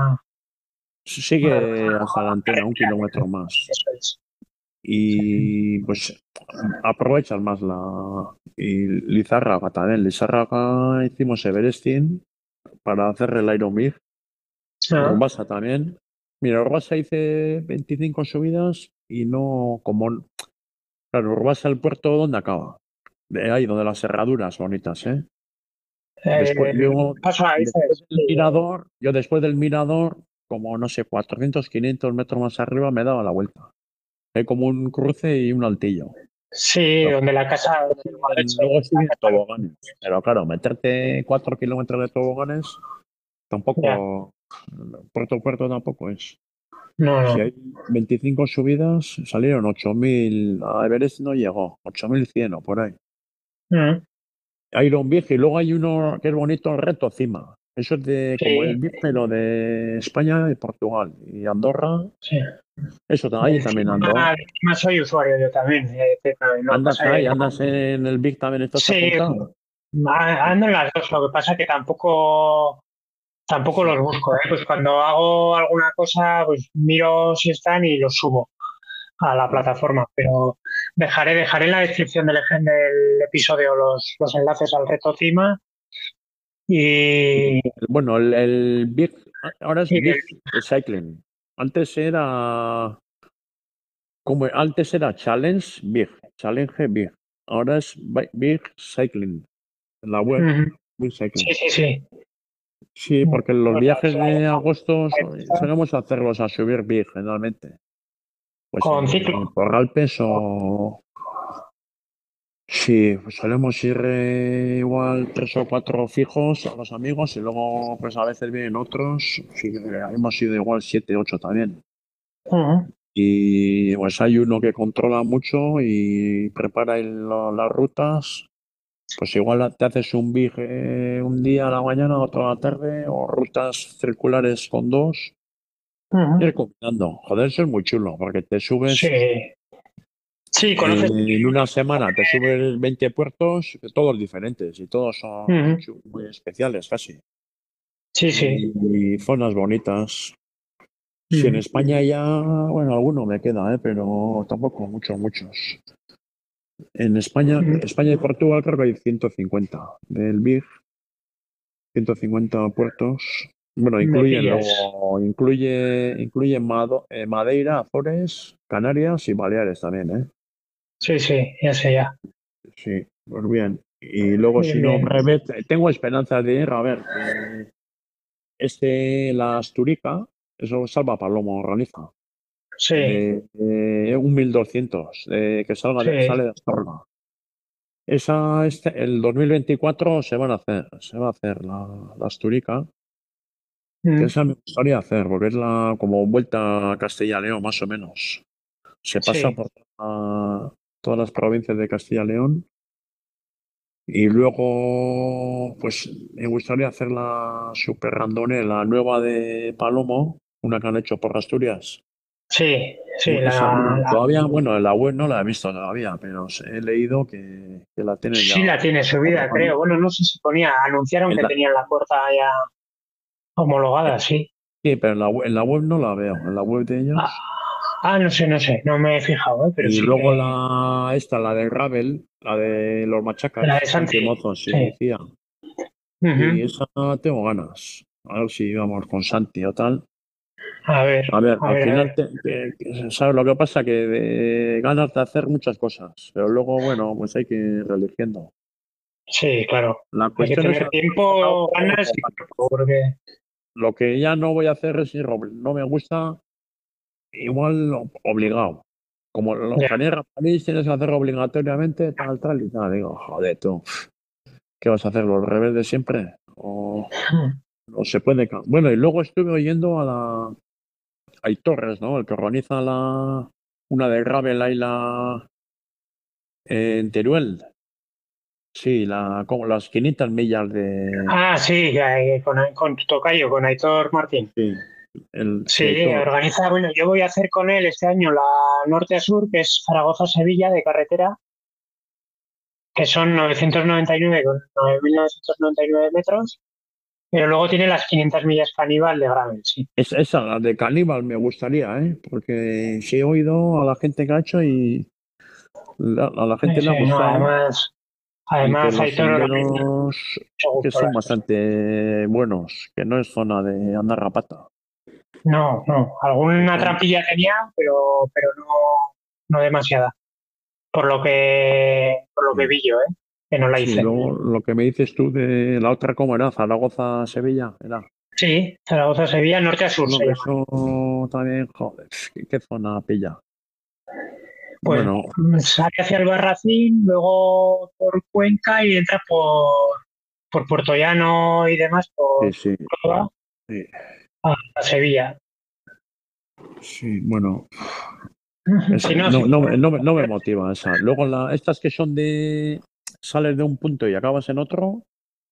sigue hasta la antena, un kilómetro más. eso es. Y pues aprovechas más y Lizárraga también. Lizárraga hicimos Everesting para hacer el Iron Big. Ah, Urbasa también. Mira, Urbasa hice 25 subidas y no como. Claro, Urbasa el puerto donde acaba. De ahí, donde las herraduras bonitas, ¿eh? Después, yo, paso a después veces, del mirador, como no sé, 400, 500 metros más arriba, me daba la vuelta. Hay como un cruce y un altillo. sí, Pero donde la casa, luego siguen toboganes. Pero claro, meterte 4 kilómetros de toboganes ya, tampoco, puerto a puerto tampoco es. no, Si no. hay 25 subidas, salieron 8.000. A Everest no llegó, 8.100 o por ahí. Mm, Iron Big y luego hay uno que es bonito, el Reto Cima. Eso es de como el sí, Big, pero de España y Portugal. Y Andorra, sí. eso ahí Del también ando. encima soy usuario yo también. Lo que ¿Andas pasa ahí? que ¿Andas en el Big también? ¿Estás sí, apuntado? ando en las dos. Lo que pasa que tampoco los Sí. busco, ¿eh? Pues cuando hago alguna cosa, pues miro si están y los subo a la plataforma. Pero dejaré en la descripción del episodio los enlaces al reto CIMA y, Bueno, el Big, ahora es y Big Cycling. Antes era, antes era Challenge Big. Ahora es Big Cycling, en la web, ujú. Big Sí, Cycling. sí, sí. Sí, porque los Pues viajes de agosto a- solemos hacerlos a subir Big generalmente. Pues con ciclo. por Alpes o... Sí, pues solemos ir igual 3 o 4 fijos a los amigos y luego pues a veces vienen otros. Sí, hemos ido igual 7, 8 también. Ujú. Y pues hay uno que controla mucho y prepara las rutas. Pues igual te haces un big un día a la mañana, otro a la tarde, o rutas circulares con dos. Ujú. Ir combinando. Joder, eso es muy chulo, porque te Sí, subes sí, conoces. en una semana, te subes 20 puertos, todos diferentes y todos son Ujú. muy especiales casi. Sí, sí. Y zonas bonitas. Si en Ujú. España ya, bueno, alguno me queda, pero tampoco muchos. En España, Ujú. España y Portugal creo que hay 150 del BIG, 150 puertos. Bueno, Me incluyen pillas. luego, incluye Madeira, Azores, Canarias y Baleares también, ¿eh? Sí, sí, ya sé, ya. Sí, pues bien. Y luego si Bien, no, bien. brevet, tengo esperanza de ir, a ver, la Asturica, eso Salva Palomo organiza, Sí, un 1200, que sí. sale de Astorga. El 2024 se va a hacer la Asturica, que Mm. esa me gustaría hacer, porque es como vuelta a Castilla y León, más o menos. Se pasa Sí, por todas las provincias de Castilla y León. Y luego, pues me gustaría hacer la super randonée, la nueva de Palomo, una que han hecho por Asturias. sí, sí, Esa, bueno, todavía, bueno, en la web no la he visto todavía, pero he leído que la tienen ya sí la tiene subida, programada. creo. Bueno, no sé si ponía, anunciaron En que la- tenían la puerta ya homologada, sí. sí, pero en la web no la veo, en la web de Ah, ellos. no sé, no me he fijado, pero Y sí luego que la de Ravel, la de los la Machacas, de Santi Santi, Mozos y sí. Cía. Y Ujú. esa tengo ganas. A ver si vamos con Santi o tal. A ver, A ver, a al ver, a final, ver. ¿sabes lo que pasa? Que de ganas de hacer muchas cosas, pero luego, bueno, pues hay que ir eligiendo. Sí, claro. La Hay que cuestión es tener tiempo, ganas y tiempo, porque lo que ya no voy a hacer es ir, no me gusta, igual obligado. Como los ya. Cañera París tienes que hacerlo obligatoriamente, tal y tal. Digo, joder, tú, ¿qué vas a hacer? ¿Los rebeldes siempre? O se puede. Bueno, y luego estuve oyendo hay Torres, ¿no? El que organiza una de Ravel ahí en Teruel. Sí, como las 500 millas de. Sí, con tu tocayo, con Aitor Martín. Sí, sí, Sí, Aitor. organiza, bueno, yo voy a hacer con él este año la norte a sur, que es Zaragoza-Sevilla de carretera, que son 999 con 9.999 metros, pero luego tiene las 500 millas caníbal de gravel, sí. Esa, la de Caníbal, me gustaría, ¿eh? Porque sí he oído a la gente que ha hecho y a la gente le Sí, ha no, gustado y que además los Aitor organiza senderos mucho que gusto son las cosas. bastante buenos, que no es zona de andar rapata. No, no, Que alguna son- trampilla tenía, pero no, no demasiada, por lo que sí, vi yo, que no la sí, hice. luego lo que me dices tú de la otra, ¿cómo era? Zaragoza-Sevilla, era. Sí, Zaragoza-Sevilla, norte a sur Bueno, se que llama. eso también, joder, ¿qué zona pilla? Pues Bueno, sale hacia el Barracín, luego por Cuenca y entra por Puerto Llano y demás, sí, por sí, Córdoba, sí, a Sevilla. sí, bueno, Si no, no, no me motiva esa. Luego estas que son sales de un punto y acabas en otro,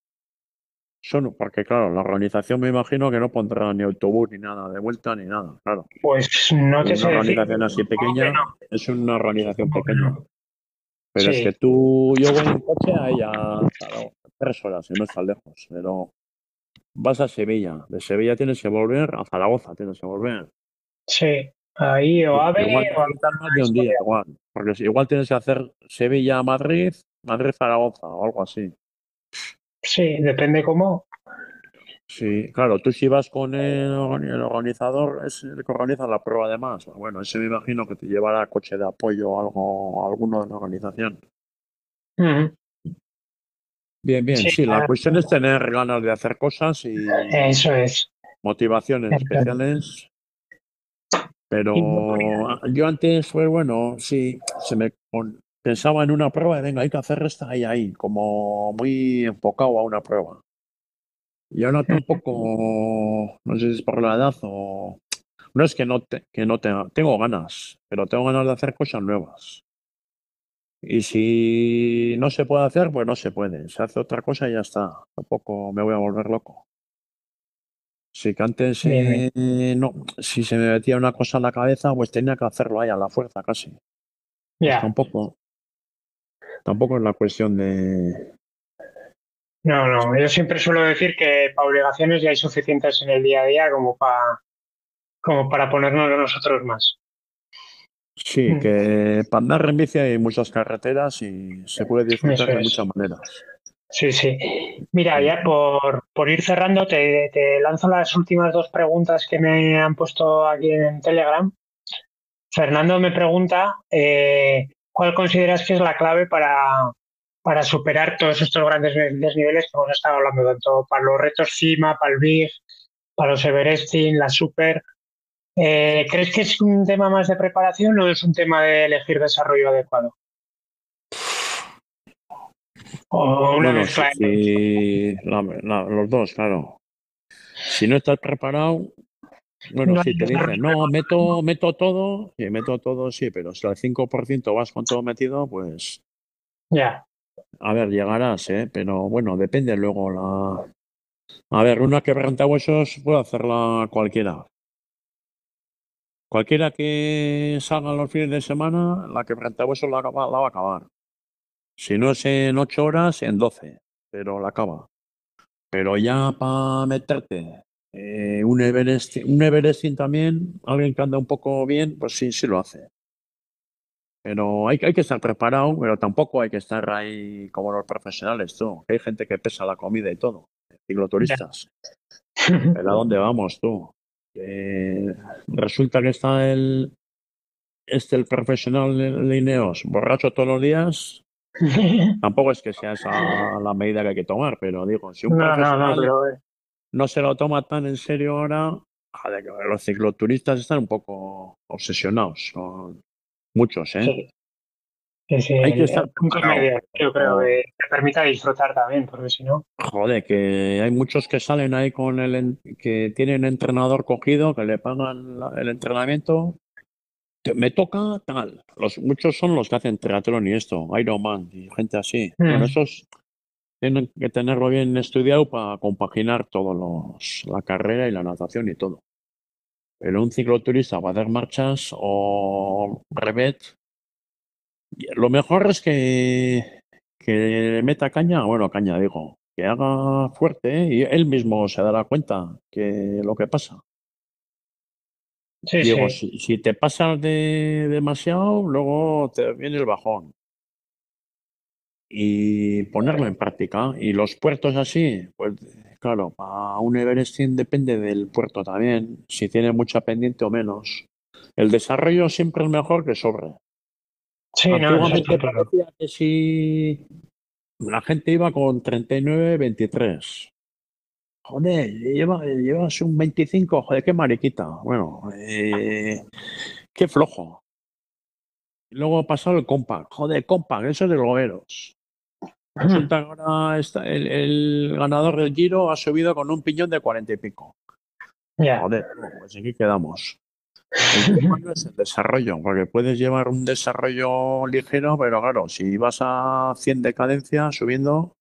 porque claro, la organización me imagino que no pondrá ni autobús ni nada de vuelta ni nada, claro. pues no Y te una sé decir, organización así supongo que pequeña no, es una organización supongo que pequeña. no. Pero es que Sí, yo voy en coche ahí claro, 3 horas y no está lejos, pero vas a Sevilla, de Sevilla tienes que volver a Zaragoza, tienes que volver. sí, ahí o AVE Igual o necesitas más alguna de un día, historia. igual, porque igual tienes que hacer Sevilla-Madrid, Madrid-Zaragoza o algo así. Sí, depende cómo. Sí, claro, tú si vas con el organizador, es el que organiza la prueba además. Bueno, ese me imagino que te llevará coche de apoyo o algo, alguno de la organización. Ujú. Bien, bien, Sí, sí, la cuestión es tener ganas de hacer cosas y eso es. motivaciones Eso es. especiales, pero Y luego, yo antes, pues bueno, sí, pensaba en una prueba y venga, hay que hacer esta ahí, como muy enfocado a una prueba. Y ahora tampoco, no sé si es por la edad o. No es que no tengo ganas, pero tengo ganas de hacer cosas nuevas. Y si no se puede hacer, pues no se puede. Se hace otra cosa y ya está. Tampoco me voy a volver loco. Si que antes bien, bien. no, si se me metía una cosa en la cabeza, pues tenía que hacerlo ahí a la fuerza casi. Pues Ya. tampoco es la cuestión de. No, no, yo siempre suelo decir que para obligaciones ya hay suficientes en el día a día como para ponernos a nosotros más. Sí, Mm, que para andar en bici hay muchas carreteras y se puede disfrutar eso de es. muchas maneras. Sí, sí. Mira, Sí. ya por ir cerrando, te lanzo las últimas dos preguntas que me han puesto aquí en Telegram. Fernando me pregunta, ¿cuál consideras que es la clave para superar todos estos grandes desniveles que hemos estado hablando, tanto para los retos CIMA, para el BIG, para los Everesting, la Super? ¿Crees que es un tema más de preparación o es un tema de elegir desarrollo adecuado? O una Bueno, mezcla de los dos, claro. Si no estás preparado, Bueno, No sí, hay te desarrollo dicen, de no, marca. meto todo, sí, pero si al 5% vas con todo metido, pues, Ya, a ver, llegarás, ¿eh? Pero bueno, depende luego la... A ver, una quebrantahuesos puede hacerla cualquiera. Cualquiera que salga los fines de semana, la quebrantahuesos la va a acabar. Si no es en 8 horas, en 12, pero la acaba. Pero ya para meterte un Everesting también, alguien que anda un poco bien, pues sí, sí lo hace. Pero hay que estar preparado, pero tampoco hay que estar ahí como los profesionales, tú. Hay gente que pesa la comida y todo, ya. cicloturistas. ¿Pero a dónde vamos, tú? Resulta que está el profesional de Ineos borracho todos los días. Tampoco es que sea esa la medida que hay que tomar, pero digo, si un No, profesional pero no se lo toma tan en serio ahora, joder, que los cicloturistas están un poco obsesionados, son muchos, ¿eh? sí, sí, Hay que el estar punto preparado, medio, yo creo pero que te permita disfrutar también, porque si no, joder, que hay muchos que salen ahí con que tienen entrenador cogido, que le pagan el entrenamiento. Me toca tal. Muchos son los que hacen triatlón y esto, Ironman y gente así. Bueno, mm, esos tienen que tenerlo bien estudiado para compaginar la carrera y la natación y todo. Pero un cicloturista va a hacer marchas o brevet, lo mejor es que meta caña, bueno, caña digo, que haga fuerte, ¿eh? Y él mismo se dará cuenta que lo que pasa. sí, Digo, sí, si te pasas de demasiado, luego te viene el bajón. Y ponerlo en práctica. Y los puertos así, pues claro, para un Everesting depende del puerto también, si tiene mucha pendiente o menos. El desarrollo siempre es mejor que sobre. sí, no, eso está Antiguamente claro. parecía que si la gente iba con 39, 23. Joder, llevas un 25, joder, qué mariquita. Bueno, qué flojo. Y luego ha pasado el compact. Joder, compact, eso es de globeros. Mm, Resulta que ahora el ganador del Giro ha subido con un piñón de 40 y pico. ya, Joder, pues aquí quedamos. El tema no es el desarrollo, porque puedes llevar un desarrollo ligero, pero claro, si vas a 100 de cadencia subiendo,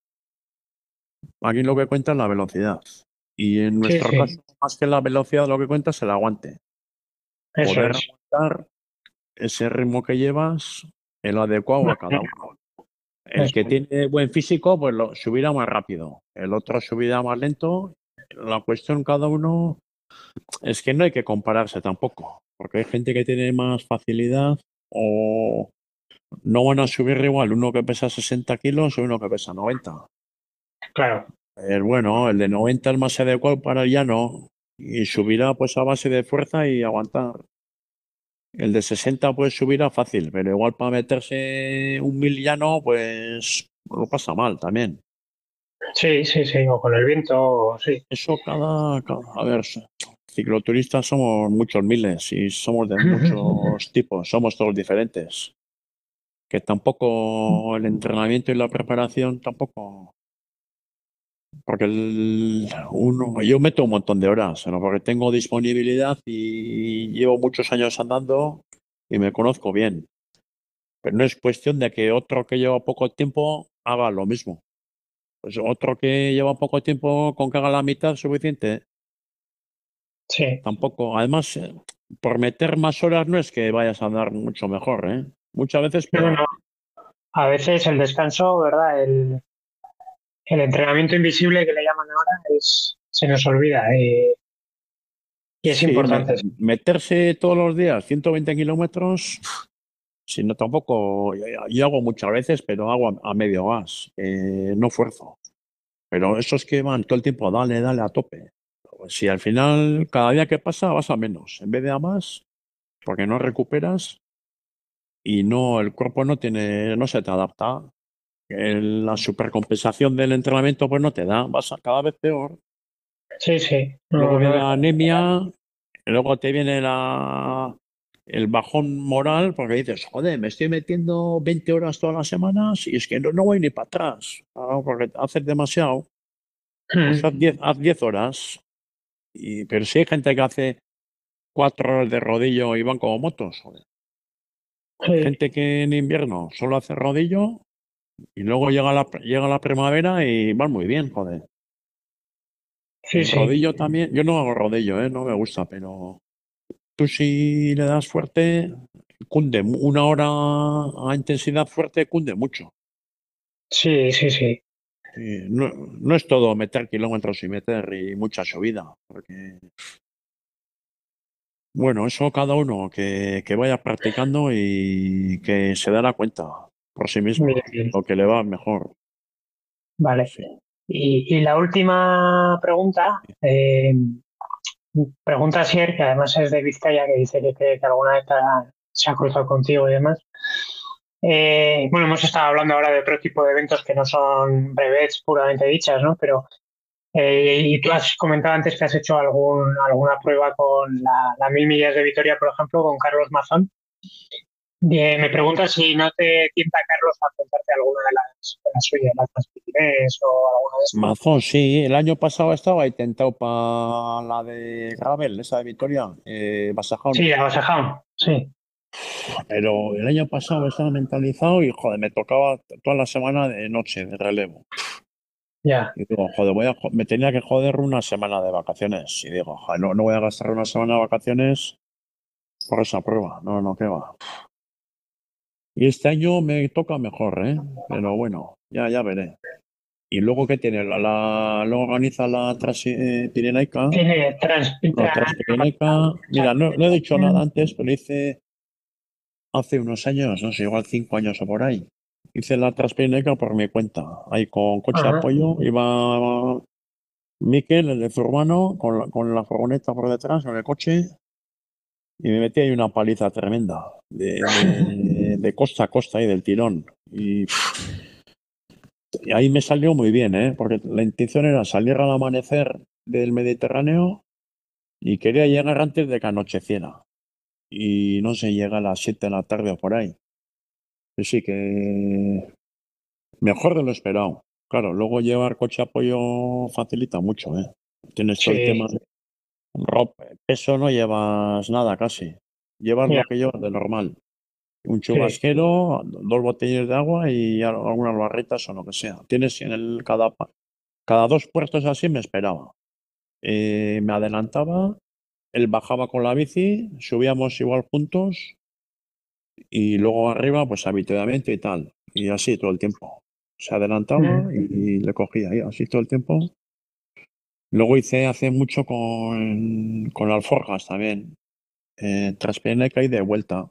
aquí lo que cuenta es la velocidad. Y en sí, nuestro sí, caso, más que la velocidad, lo que cuenta es el aguante. eso Poder es. aguantar ese ritmo que llevas, el adecuado a cada uno. El que Eso es. tiene buen físico, pues lo subirá más rápido. El otro subirá más lento. La cuestión cada uno es que no hay que compararse tampoco, porque hay gente que tiene más facilidad o no van a subir igual uno que pesa 60 kilos o uno que pesa 90. Claro, El de 90 es más adecuado para el llano y subirá pues a base de fuerza y aguantar. El de 60 pues subirá fácil, pero igual para meterse un 1000 llano pues lo pasa mal también. sí, sí, sí, o con el viento, sí. Eso a ver, cicloturistas somos muchos miles y somos de muchos tipos, somos todos diferentes. Que tampoco el entrenamiento y la preparación tampoco, porque yo meto un montón de horas, ¿no? Porque tengo disponibilidad y llevo muchos años andando y me conozco bien. Pero no es cuestión de que otro que lleva poco tiempo haga lo mismo. Pues otro que lleva poco tiempo con que haga la mitad es suficiente. Sí, Tampoco, además, por meter más horas no es que vayas a andar mucho mejor, ¿eh? Muchas veces no, peor. no. A veces el descanso, ¿verdad? El entrenamiento invisible que le llaman ahora se nos olvida y es Sí, importante. meterse todos los días 120 kilómetros, si no tampoco, yo hago muchas veces, pero hago a medio gas, no fuerzo. Pero esos que van todo el tiempo, dale, dale a tope. Pues si al final, cada día que pasa, vas a menos, en vez de a más, porque no recuperas y no, el cuerpo no se te adapta. La supercompensación del entrenamiento pues no te da, vas a cada vez peor. Sí, sí, Luego no, no viene es. la anemia, luego te viene el bajón moral porque dices, joder, me estoy metiendo 20 horas todas las semanas y es que no voy ni para atrás. Claro, porque haces demasiado. Pues haz 10 horas. Pero sí hay gente que hace 4 horas de rodillo y van como motos, joder. Sí, Gente que en invierno solo hace rodillo y luego llega la primavera y van muy bien, joder. sí, El sí. rodillo también, yo no hago rodillo, no me gusta, pero tú si le das fuerte, cunde. Una hora a intensidad fuerte cunde mucho. Sí, sí, sí. Sí, no es todo meter kilómetros y meter y mucha subida, porque, bueno, eso cada uno que vaya practicando y que se dará cuenta por sí Bien, mismo, bien. lo que le va mejor. Vale. Sí. Y la última pregunta, pregunta Sier, que además es de Vizcaya, que dice que cree que alguna vez se ha cruzado contigo y demás. Bueno, hemos estado hablando ahora de otro tipo de eventos que no son brevets puramente dichas, ¿no? Pero, y tú has comentado antes que has hecho alguna prueba con la 1000 millas de Vitoria, por ejemplo, con Carlos Mazón. Bien, me pregunto si no te tienta, Carlos, a apuntarte a alguna de las suyas, las Transpirines o alguna de estas. Mazón, sí, el año pasado estaba intentado para la de Gravel, esa de Vitoria, Basajón, Sí, a Basajaun, sí, pero el año pasado estaba mentalizado y, joder, me tocaba toda la semana de noche, de relevo. ya. Y digo, joder, me tenía que joder una semana de vacaciones. Y digo, joder, no voy a gastar una semana de vacaciones por esa prueba. No, qué va. Y este año me toca mejor, ¿eh? Pero bueno, ya veré. Y luego, ¿qué tiene? Luego organiza la Transpirenaica. Tiene No, Transpirenaica. Mira, no he dicho nada antes, pero hice hace unos años, no sé, igual 5 años o por ahí. Hice la Transpirenaica por mi cuenta. Ahí con coche de Ajá, apoyo. Iba Miquel, el de Zurbano, con la furgoneta por detrás, con el coche, y me metí ahí una paliza tremenda, de costa a costa ahí, del tirón. Y ahí me salió muy bien, ¿eh? Porque la intención era salir al amanecer del Mediterráneo y quería llegar antes de que anocheciera. Y no sé, llega a las 7 de la tarde o por ahí. Y sí que mejor de lo esperado. Claro, luego llevar coche de apoyo facilita mucho, ¿eh? Tienes todo el tema sí, de peso, no llevas nada casi. Llevas ya, lo que llevas de normal. Un sí. chubasquero, 2 botellas de agua y algunas barritas o lo que sea. Tienes cada 2 puertos así me esperaba. Me adelantaba, él bajaba con la bici, subíamos igual juntos y luego arriba, pues habitualmente y tal. Y así todo el tiempo. Se adelantaba Ujú. y le cogía y así todo el tiempo. Luego hice hace mucho con alforjas también. Transpireneca y de vuelta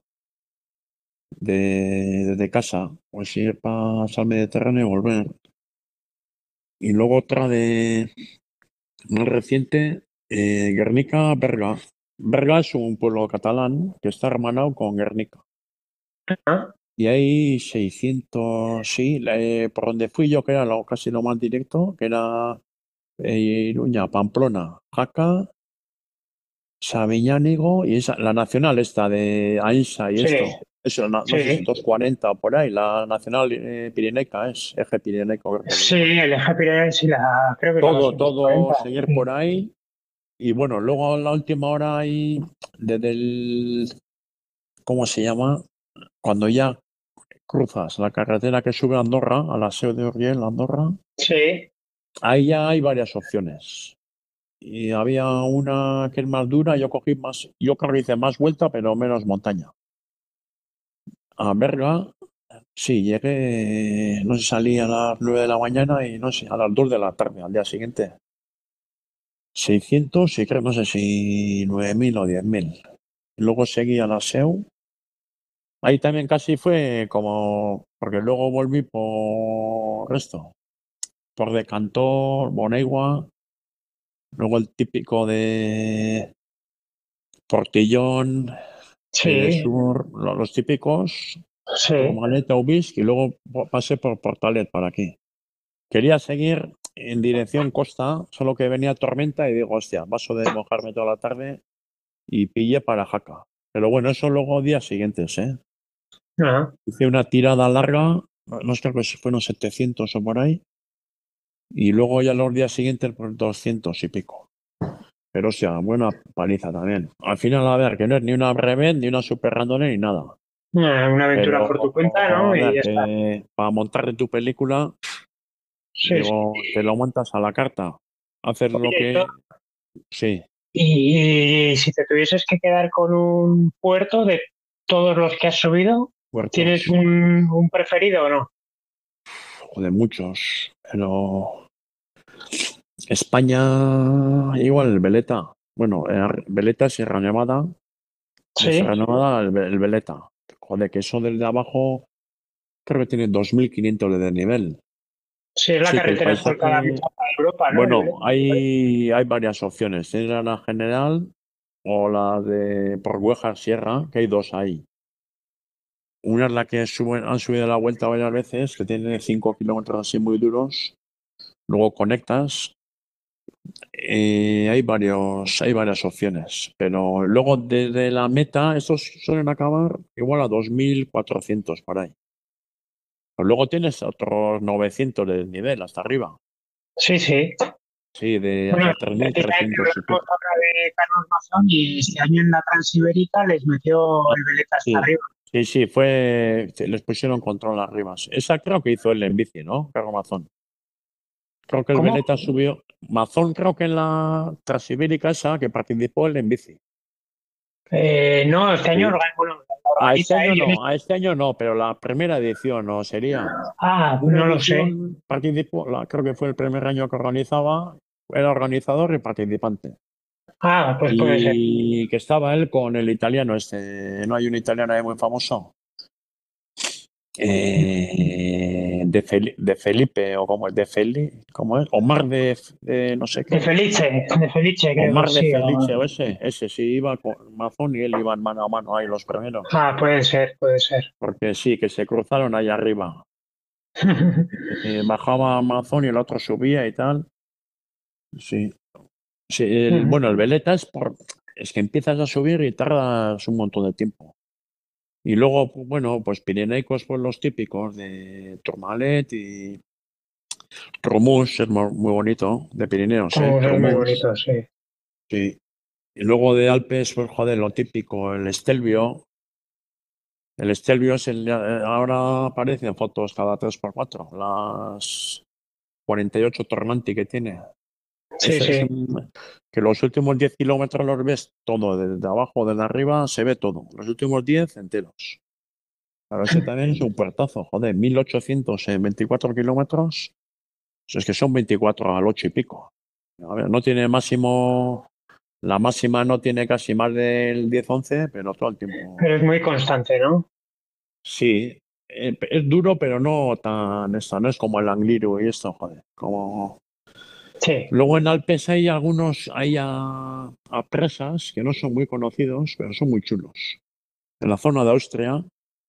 desde casa, pues ir para al Mediterráneo y volver. Y luego otra de más reciente, Guernica-Berga. Berga es un pueblo catalán que está hermanado con Guernica. Ah, Y hay 600, sí, por donde fui yo, que era casi lo más directo, que era Iruña, Pamplona, Jaca, Sabiñánigo y la nacional esta de Aínsa y sí, esto. Eso, no sé si sí, 240 o por ahí, la nacional pirenaica es, eje pirenaico creo que le sí, llaman. el eje Pirelli, sí, creo que es la Todo 240. seguir por Sí. ahí. Y bueno, luego a la última hora ahí, desde ¿cómo se llama? Cuando ya cruzas la carretera que sube a Andorra, a la Seu de Urgell, Andorra, Sí, ahí ya hay varias opciones. Y había una que es más dura, yo creo que hice más vuelta, pero menos montaña. A Berga, sí, llegué, no sé, salí a las 9 de la mañana y no sé, a las 2 de la tarde al día siguiente. 600 y creo, no sé si 9.000 o 10.000. Luego seguí a la SEU. Ahí también casi fue como, porque luego volví por esto, por Decantor, Boneigua, luego el típico de Portillón, sí, Sur, los típicos, sí. Tourmalet, Aubisque, y luego pasé por Portalet para aquí. Quería seguir en dirección costa, solo que venía tormenta y digo, hostia, paso de mojarme toda la tarde y pillé para Jaca. Pero bueno, eso luego días siguientes, ¿eh? Ajá. Hice una tirada larga, no sé, creo que fueron 700 o por ahí, y luego ya los días siguientes, pues 200 y pico. Pero o sea, buena paliza también. Al final, a ver, que no es ni una brevet, ni una super randonnée, ni nada. Una aventura por tu cuenta, Pero, ¿no? a Y ver, ya está. que para montarte tu película, Sí, sí. digo, te lo montas a la carta. Hacer lo Oye, que... Sí. y si te tuvieses que quedar con un puerto de todos los que has subido, ¿tienes Puertos, un preferido o no? joder, muchos. Pero España, igual, Veleta. Bueno, Veleta, Sierra Nevada. De Sí, Sierra Nevada, el Veleta. Joder, que eso del de abajo creo que tiene 2.500 de desnivel. sí, es la Sí, que el carretera asfaltada paisaje. a Europa, ¿no? Bueno, hay varias opciones. Tienes la general o la de por Güejar Sierra, que hay dos ahí. Una es la que han subido la vuelta varias veces, que tiene 5 kilómetros así muy duros. Luego conectas. Hay varias opciones, pero luego desde la meta, estos suelen acabar igual a 2.400 por ahí. Pero luego tienes otros 900 de nivel hasta arriba. Sí, sí. Sí, de Bueno, hasta tres mil precisamente trescientos y hablamos pico. ahora de Carlos Mazón y este año en la Transibérica les metió el veleta hasta Sí, arriba. sí, les pusieron control arriba. Esa creo que hizo él en bici, ¿no? Carlos Mazón. Creo que el ¿Cómo? Veleta subió. Mazón creo que en la Transibérica esa que participó él en bici. No, este año Sí. bueno, la organiza él. A este año no, pero la primera edición no sería. Una No lo sé. edición participó, creo que fue el primer año que organizaba, era organizador y participante. Pues puede ser. Y que estaba él con el italiano este, no hay un italiano ahí muy famoso, de Felipe, o como es, ¿cómo es? Omar de no sé qué. De Felice creo, Omar de sí. Felice, o ese sí iba con Mazón y él iban mano a mano ahí los primeros. Puede ser, puede ser. Porque sí, que se cruzaron ahí arriba. Bajaba Amazon y el otro subía y tal. Sí. Sí, bueno, el veleta es que empiezas a subir y tardas un montón de tiempo. Y luego, pues, bueno, pues pirenaicos, pues los típicos de Tourmalet y Tromús, es muy bonito, de Pirineos, ¿eh? Es muy Tromús, bonito, sí. sí. Y luego de Alpes, pues joder, lo típico, el Stelvio. El Stelvio ahora aparecen fotos cada 3x4, las 48 Tornanti que tiene. Sí, sí. Que los últimos 10 kilómetros los ves todo, desde abajo, desde arriba, se ve todo. Los últimos 10 enteros. Claro, ese también es un puertazo, joder, 1.800 en 24 kilómetros. Es que son 24 al 8 y pico. A ver, no tiene máximo, la máxima no tiene casi más del 10-11, pero todo el tiempo. Pero es muy constante, ¿no? Sí, es duro, pero no tan esta, no es como el Angliru y esto, joder. Sí. Luego en Alpes hay algunos, a presas que no son muy conocidos, pero son muy chulos. En la zona de Austria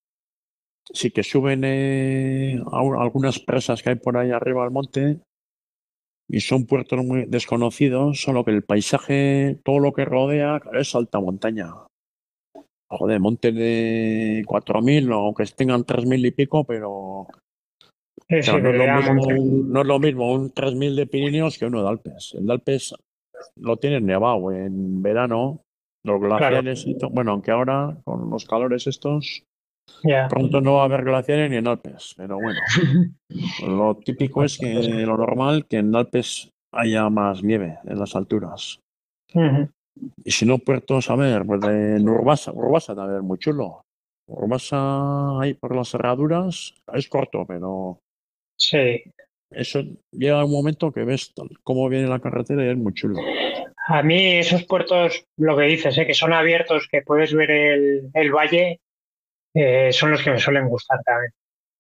sí que suben algunas presas que hay por ahí arriba del monte y son puertos muy desconocidos, solo que el paisaje, todo lo que rodea, claro, es alta montaña. Joder, montes de 4.000, aunque tengan 3.000 y pico, pero Sí, sí, claro, pero ya monta. no es lo mismo un 3.000 de Pirineos que uno de Alpes. El de Alpes lo tienes nevado en verano, los Claro, glaciares, bueno, aunque ahora con los calores estos, ya. pronto no va a haber glaciares ni en Alpes, pero bueno, lo típico es que lo normal que en Alpes haya más nieve en las alturas. Ujú. Y si no, puertos, a ver, pues en Urbasa también es muy chulo. Urbasa ahí por las herraduras es corto, pero Sí. eso llega un momento que ves cómo viene la carretera y es muy chulo. A mí esos puertos, lo que dices, que son abiertos, que puedes ver el valle, son los que me suelen gustar también.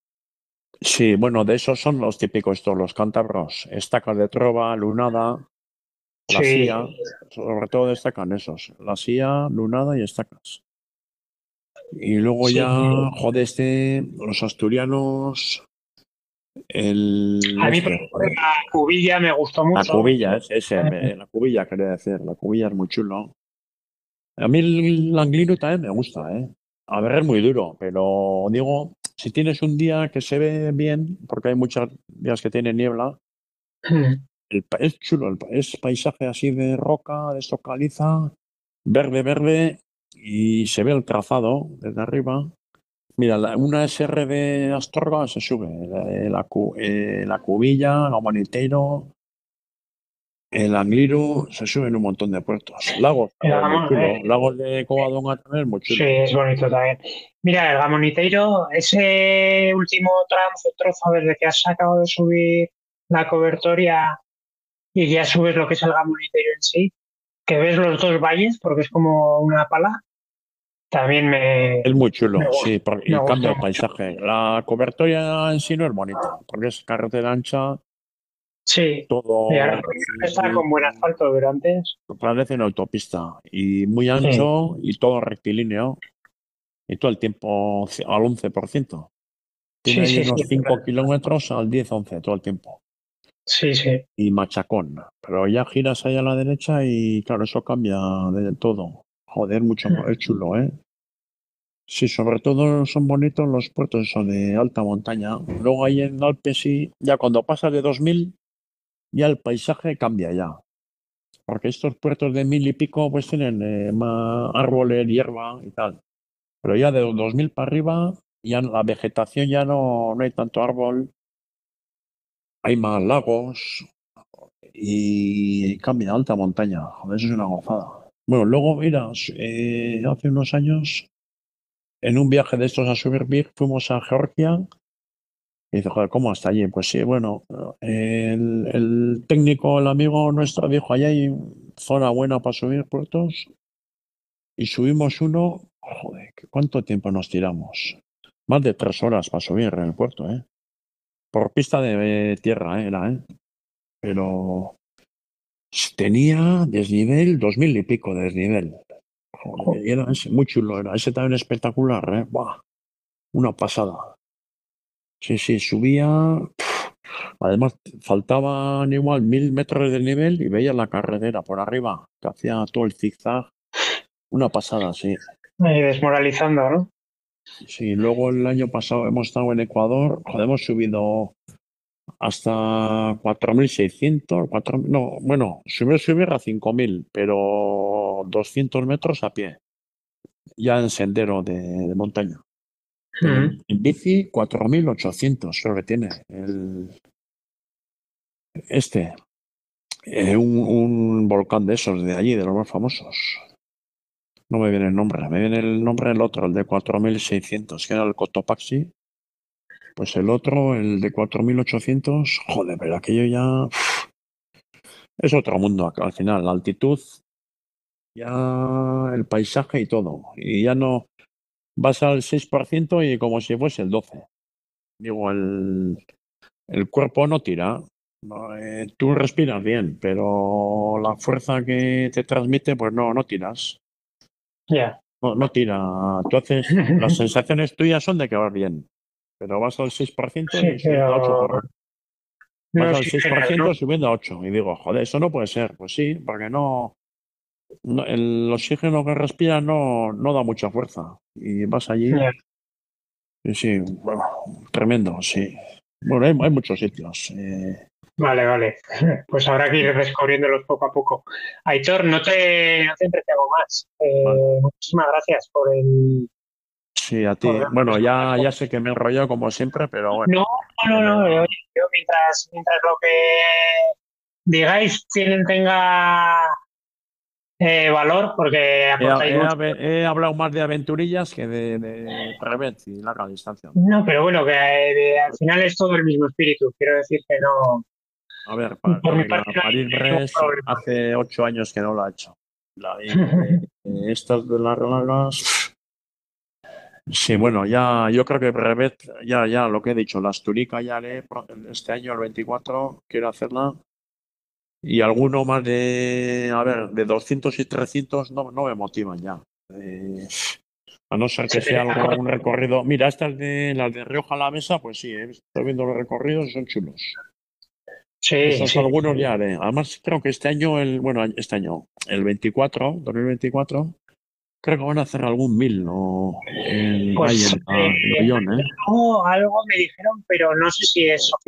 Sí, bueno, de esos son los típicos estos, los cántabros. Estacas de Trova, Lunada, la Sí, Sía, sobre todo destacan esos. La Sía, Lunada y Estacas. Y luego sí. ya, joder, los asturianos, A mí, por este, ejemplo, joder. la cubilla me gustó La mucho. cubilla, la cubilla quería decir, la cubilla es muy chulo. A mí el Angliru también me gusta, ¿eh? A ver, es muy duro, pero digo, si tienes un día que se ve bien, porque hay muchos días que tiene niebla, Es chulo, es paisaje así de roca, de esto caliza, verde, verde, y se ve el trazado desde arriba. Mira, una SR de Astorga se sube, la Cubilla, Gamoniteiro, el Angliru, se suben un montón de puertos. Lagos también muy Vamos, chulo, Lagos de Covadonga también muy sí, chulo. es bonito también. Mira, el Gamoniteiro, ese último trozo desde que has acabado de subir la cobertoria y ya subes lo que es el Gamoniteiro en sí, que ves los dos valles porque es como una pala, también Es muy me chulo, gusta, sí, me y cambia gustó el mucho. paisaje. La cobertoria en sí no es bonita, porque es carretera ancha, Sí, y ahora todo está con buen asfalto, pero antes, parece una autopista y muy sí, ancho y todo rectilíneo y todo el tiempo al 11%. Tiene sí, ahí sí, sí, unos 5 kilómetros al 10-11 todo el tiempo. sí, sí. Y machacón. Pero ya giras ahí a la derecha y claro, eso cambia de todo. Joder, mucho, es chulo, ¿eh? Sí, sobre todo son bonitos los puertos esos de alta montaña. Luego ahí en Alpes sí, ya cuando pasas de 2000 ya el paisaje cambia ya. Porque estos puertos de 1000 y pico pues tienen más árboles, hierba y tal. Pero ya de 2000 para arriba, ya la vegetación ya no hay tanto árbol, hay más lagos y cambia alta montaña. Joder, eso es una gozada. Bueno, luego, mira, hace unos años, en un viaje de estos a Subirbir, fuimos a Georgia y dice, joder, ¿cómo hasta allí? Pues sí, bueno, el técnico, el amigo nuestro, dijo, allá hay zona buena para subir puertos y subimos uno, joder, ¿cuánto tiempo nos tiramos? Más de 3 horas para subir en el puerto, ¿eh? Por pista de tierra, era, ¿eh? Pero tenía desnivel, 2000 y pico de desnivel. Joder, y era muy chulo, era ese también espectacular, ¿eh? Buah, una pasada. Sí, sí, subía. Además, faltaban igual 1000 metros de nivel y veía la carretera por arriba, que hacía todo el zigzag. Una pasada, sí. Desmoralizando, ¿no? Sí, luego el año pasado hemos estado en Ecuador, joder, hemos subido hasta 4600, no, bueno, subir a 5000, pero 200 metros a pie, ya en sendero de montaña. Pero Mm. en bici 4800 creo que tiene este, un volcán de esos de allí, de los más famosos. No me viene el nombre, me viene el nombre del otro, el de 4600, que era el Cotopaxi. Pues el otro, el de 4800, joder, pero aquello ya es otro mundo al final, la altitud, ya el paisaje y todo. Y ya no vas al 6% y como si fuese el 12%. Digo, el cuerpo no tira. No, tú respiras bien, pero la fuerza que te transmite, pues no tiras. Ya. No tira. Tú haces, las sensaciones tuyas son de que vas bien, pero vas al 6% Sí, y subiendo a 8 pero por no vas al seis por oxigenas, ¿no? ciento subiendo a 8. Y digo, joder, eso no puede ser. Pues sí, porque el oxígeno que respiras no da mucha fuerza. Y vas allí, Ya. y sí, bueno, tremendo, sí. Bueno, hay muchos sitios. Vale, vale. Pues habrá que ir descubriéndolos poco a poco. Aitor, no te entretengo más. Vale. Muchísimas gracias por el... Sí, a ti. Por, Bueno, ya sé que me he enrollado como siempre, pero bueno, no, no, que me no. Oye, da. yo mientras lo que digáis tenga valor, porque He, aportáis he mucho. habe- he hablado más de aventurillas que de brevet y larga distancia. No, pero bueno, que al final es todo el mismo espíritu. Quiero decir que no, A ver, por mi venga, parte no hay ningún París-Brest problema. hace 8 años que no lo ha hecho. Estas de las largas. Sí, bueno, ya yo creo que brevet, ya lo que he dicho, la Asturica ya haré este año, el 24, quiero hacerla. Y alguno más a ver, de 200 y 300 no me motivan ya. A no ser que Se te sea queda algo, un corto. recorrido. Mira, las de Rioja a la Mesa, pues sí, estoy viendo los recorridos y son chulos. Sí, Esos sí. algunos ya haré. Además, creo que este año, el 2024, creo que van a hacer algún 1000 o ahí Pues en Ollón, ¿eh? algo me dijeron, pero no sé si es oficial.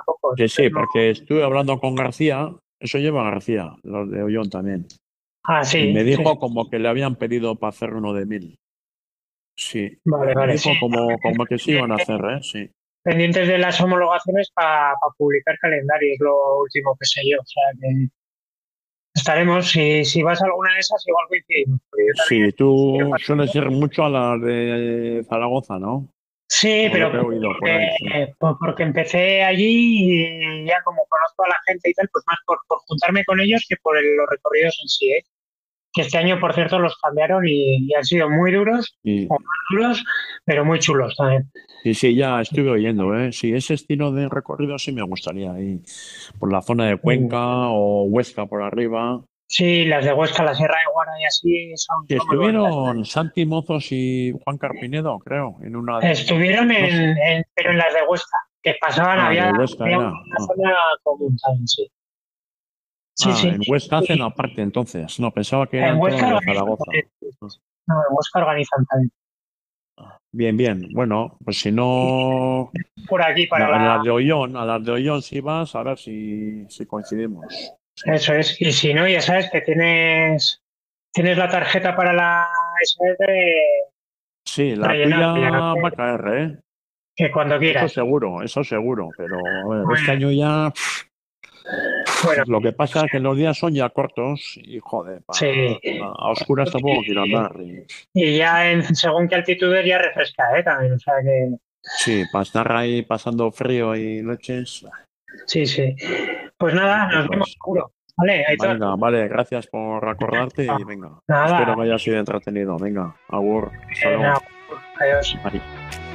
tampoco. Sí, porque estuve hablando con García, eso lleva García, los de Ollón también. Ah, sí. Y me dijo sí. como que le habían pedido para hacer uno de 1000. Sí. Vale, Me vale. dijo Sí. como que sí iban a hacer, ¿eh? Sí. Pendientes de las homologaciones para publicar calendario, es lo último que sé yo. O sea que estaremos, si vas a alguna de esas, igual coincidimos. Porque yo también Sí, tú sueles ir mucho a las de Zaragoza, ¿no? sí, Por lo pero que he oído por ahí, sí. porque empecé allí y ya como conozco a la gente y tal, pues más por juntarme con ellos que por los recorridos en sí, ¿eh? Que este año, por cierto, los cambiaron y han sido muy duros, Y, o más duros, pero muy chulos también. y sí, ya estuve oyendo, ¿eh? Sí, ese estilo de recorrido sí me gustaría ir por la zona de Cuenca o Huesca por arriba. Sí, las de Huesca, la Sierra de Guara y así Sí, son muy bonitas. estuvieron Santi Mozos y Juan Carpinedo, creo, en una de... Estuvieron No sé. pero en las de Huesca, que pasaban, Ah, de había Huesca una era. Ah, zona común también, sí. Sí, sí. En Huesca hacen aparte entonces. No, pensaba que En eran todos Huesca de organizan Zaragoza. también. No, en Huesca organizan también. Bien, bien. Bueno, pues si no, Por aquí, para a las de Ollón si vas, a ver si coincidimos. Sí, eso es. Y si no, ya sabes que tienes la tarjeta para la SR sí, la tuya rellenable, va a caer, ¿eh? que cuando quieras. Eso seguro. Pero a ver, Muy este bien. año ya, Bueno, lo que pasa es que los días son ya cortos y joder, sí. a oscuras tampoco quiero andar. Y ya según qué altitudes ya refresca, ¿eh? También, o sea que Sí, para estar ahí pasando frío y noches, sí, sí. Pues nada, nos eso vemos es. seguro. Vale, Aitor. Venga, vale, gracias por acordarte y venga. Espero Nada, que haya sido entretenido. Venga, agur, hasta luego. nada. Adiós. Bye.